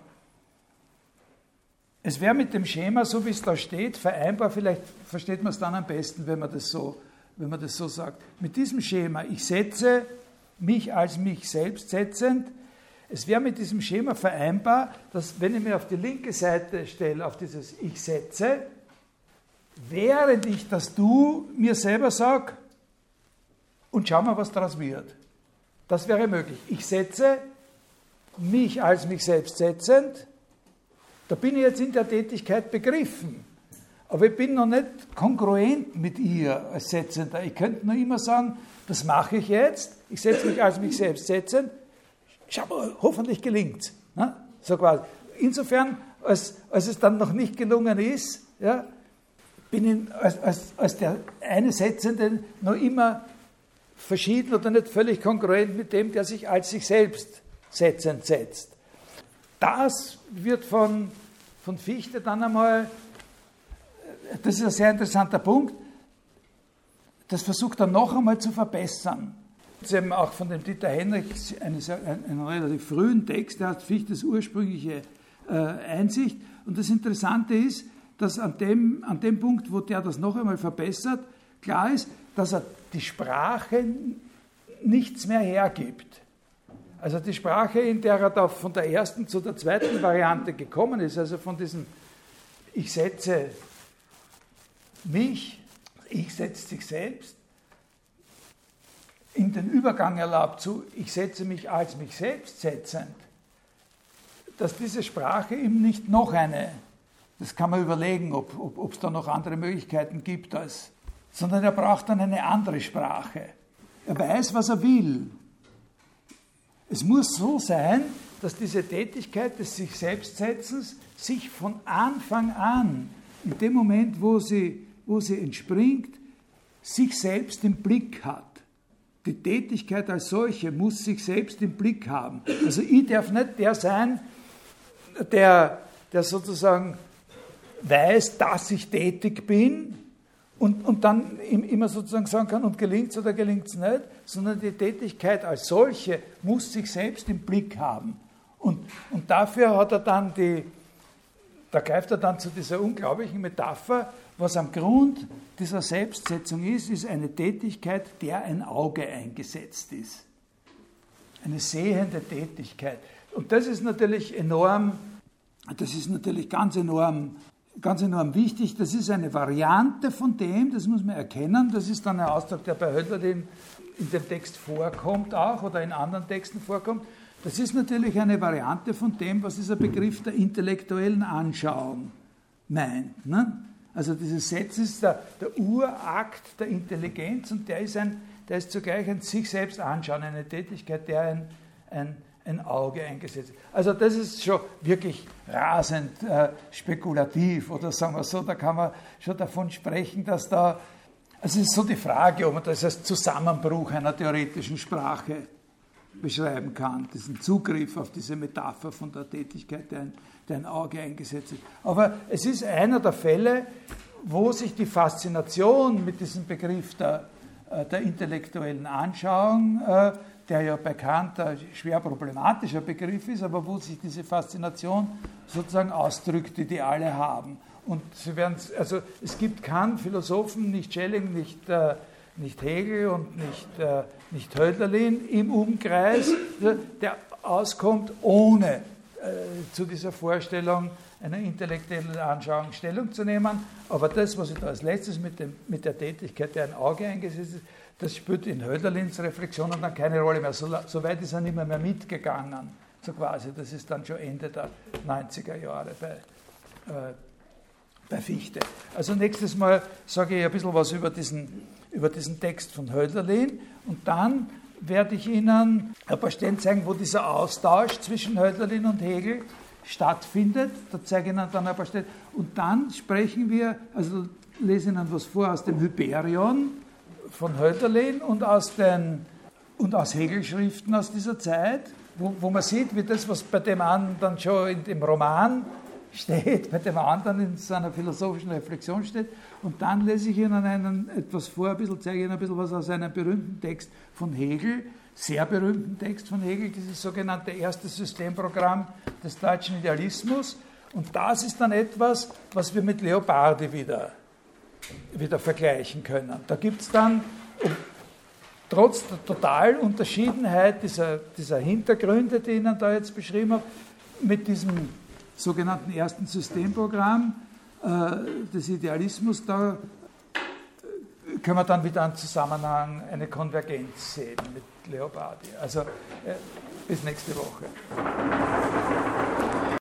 Speaker 1: Es wäre mit dem Schema, so wie es da steht, vereinbar, vielleicht versteht man es dann am besten, wenn man das so sagt. Mit diesem Schema, ich setze mich als mich selbst setzend, es wäre mit diesem Schema vereinbar, dass wenn ich mir auf die linke Seite stelle, auf dieses Ich setze, während ich das Du mir selber sage, und schau mal, was daraus wird. Das wäre möglich. Ich setze mich als mich selbst setzend, da bin ich jetzt in der Tätigkeit begriffen. Aber ich bin noch nicht kongruent mit ihr als Setzender. Ich könnte nur immer sagen, das mache ich jetzt, ich setze mich als mich selbst setzend, schau mal, hoffentlich gelingt es. Ne? So quasi. Insofern, als es dann noch nicht gelungen ist, ja, bin ich als der eine Setzende noch immer verschieden oder nicht völlig kongruent mit dem, der sich als sich selbst setzend setzt. Das wird von Fichte dann einmal, das ist ein sehr interessanter Punkt, das versucht er noch einmal zu verbessern. Das ist eben auch von dem Dieter Henrich einen relativ frühen Text, der hat Fichtes ursprüngliche Einsicht. Und das Interessante ist, dass an dem Punkt, wo der das noch einmal verbessert, klar ist, dass er die Sprache nichts mehr hergibt. Also die Sprache, in der er da von der ersten zu der zweiten Variante gekommen ist, also von diesem Ich setze mich, ich setze sich selbst, in den Übergang erlaubt zu Ich setze mich als mich selbst setzend, dass diese Sprache ihm nicht noch eine, das kann man überlegen, ob es da noch andere Möglichkeiten gibt, sondern er braucht dann eine andere Sprache. Er weiß, was er will. Es muss so sein, dass diese Tätigkeit des sich Selbstsetzens sich von Anfang an, in dem Moment, wo sie entspringt, sich selbst im Blick hat. Die Tätigkeit als solche muss sich selbst im Blick haben. Also ich darf nicht der sein, der sozusagen weiß, dass ich tätig bin und dann immer sozusagen sagen kann, und gelingt es oder gelingt es nicht, sondern die Tätigkeit als solche muss sich selbst im Blick haben. Und dafür hat er dann da greift er dann zu dieser unglaublichen Metapher, was am Grund dieser Selbstsetzung ist eine Tätigkeit, der ein Auge eingesetzt ist. Eine sehende Tätigkeit. Und das ist natürlich ganz enorm wichtig. Das ist eine Variante von dem, das muss man erkennen. Das ist dann ein Ausdruck, der bei Hölderlin in dem Text vorkommt auch oder in anderen Texten vorkommt. Das ist natürlich eine Variante von dem, was dieser Begriff der intellektuellen Anschauung meint. Ne? Also dieses Setz ist der Urakt der Intelligenz und der ist zugleich ein sich selbst anschauen, eine Tätigkeit, der ein Auge eingesetzt ist. Also das ist schon wirklich rasend spekulativ, oder sagen wir so, da kann man schon davon sprechen, dass da, also es ist so die Frage, ob man das als Zusammenbruch einer theoretischen Sprache beschreiben kann, diesen Zugriff auf diese Metapher von der Tätigkeit, der ein Auge eingesetzt ist. Aber es ist einer der Fälle, wo sich die Faszination mit diesem Begriff der intellektuellen Anschauung, der ja bei Kant ein schwer problematischer Begriff ist, aber wo sich diese Faszination sozusagen ausdrückt, die alle haben. Und Sie werden, also es gibt keinen Philosophen, nicht Schelling, nicht Hegel und nicht Hölderlin im Umkreis, der auskommt, ohne zu dieser Vorstellung einer intellektuellen Anschauung Stellung zu nehmen. Aber das, was ich da als letztes mit der Tätigkeit, der ein Auge eingesetzt ist, das spielt in Hölderlins Reflexionen dann keine Rolle mehr. So weit ist er nicht mehr mitgegangen, so quasi. Das ist dann schon Ende der 90er Jahre bei Fichte. Also nächstes Mal sage ich ein bisschen was über diesen Text von Hölderlin und dann werde ich Ihnen ein paar Stellen zeigen, wo dieser Austausch zwischen Hölderlin und Hegel stattfindet. Da zeige ich Ihnen dann ein paar Stellen. Und dann sprechen wir, also lese Ihnen was vor aus dem Hyperion von Hölderlin und aus Hegel-Schriften aus dieser Zeit, wo man sieht, wie das, was bei dem einen dann schon in dem Roman steht, bei dem anderen in seiner philosophischen Reflexion steht. Und dann lese ich Ihnen etwas vor, zeige Ihnen ein bisschen was aus einem berühmten Text von Hegel, sehr berühmten Text von Hegel, dieses sogenannte erste Systemprogramm des deutschen Idealismus. Und das ist dann etwas, was wir mit Leopardi wieder vergleichen können. Da gibt es dann, trotz der totalen Unterschiedenheit dieser Hintergründe, die ich Ihnen da jetzt beschrieben habe, mit diesem sogenannten ersten Systemprogramm des Idealismus, da können wir dann wieder einen Zusammenhang, eine Konvergenz sehen mit Leopardi. Also bis nächste Woche.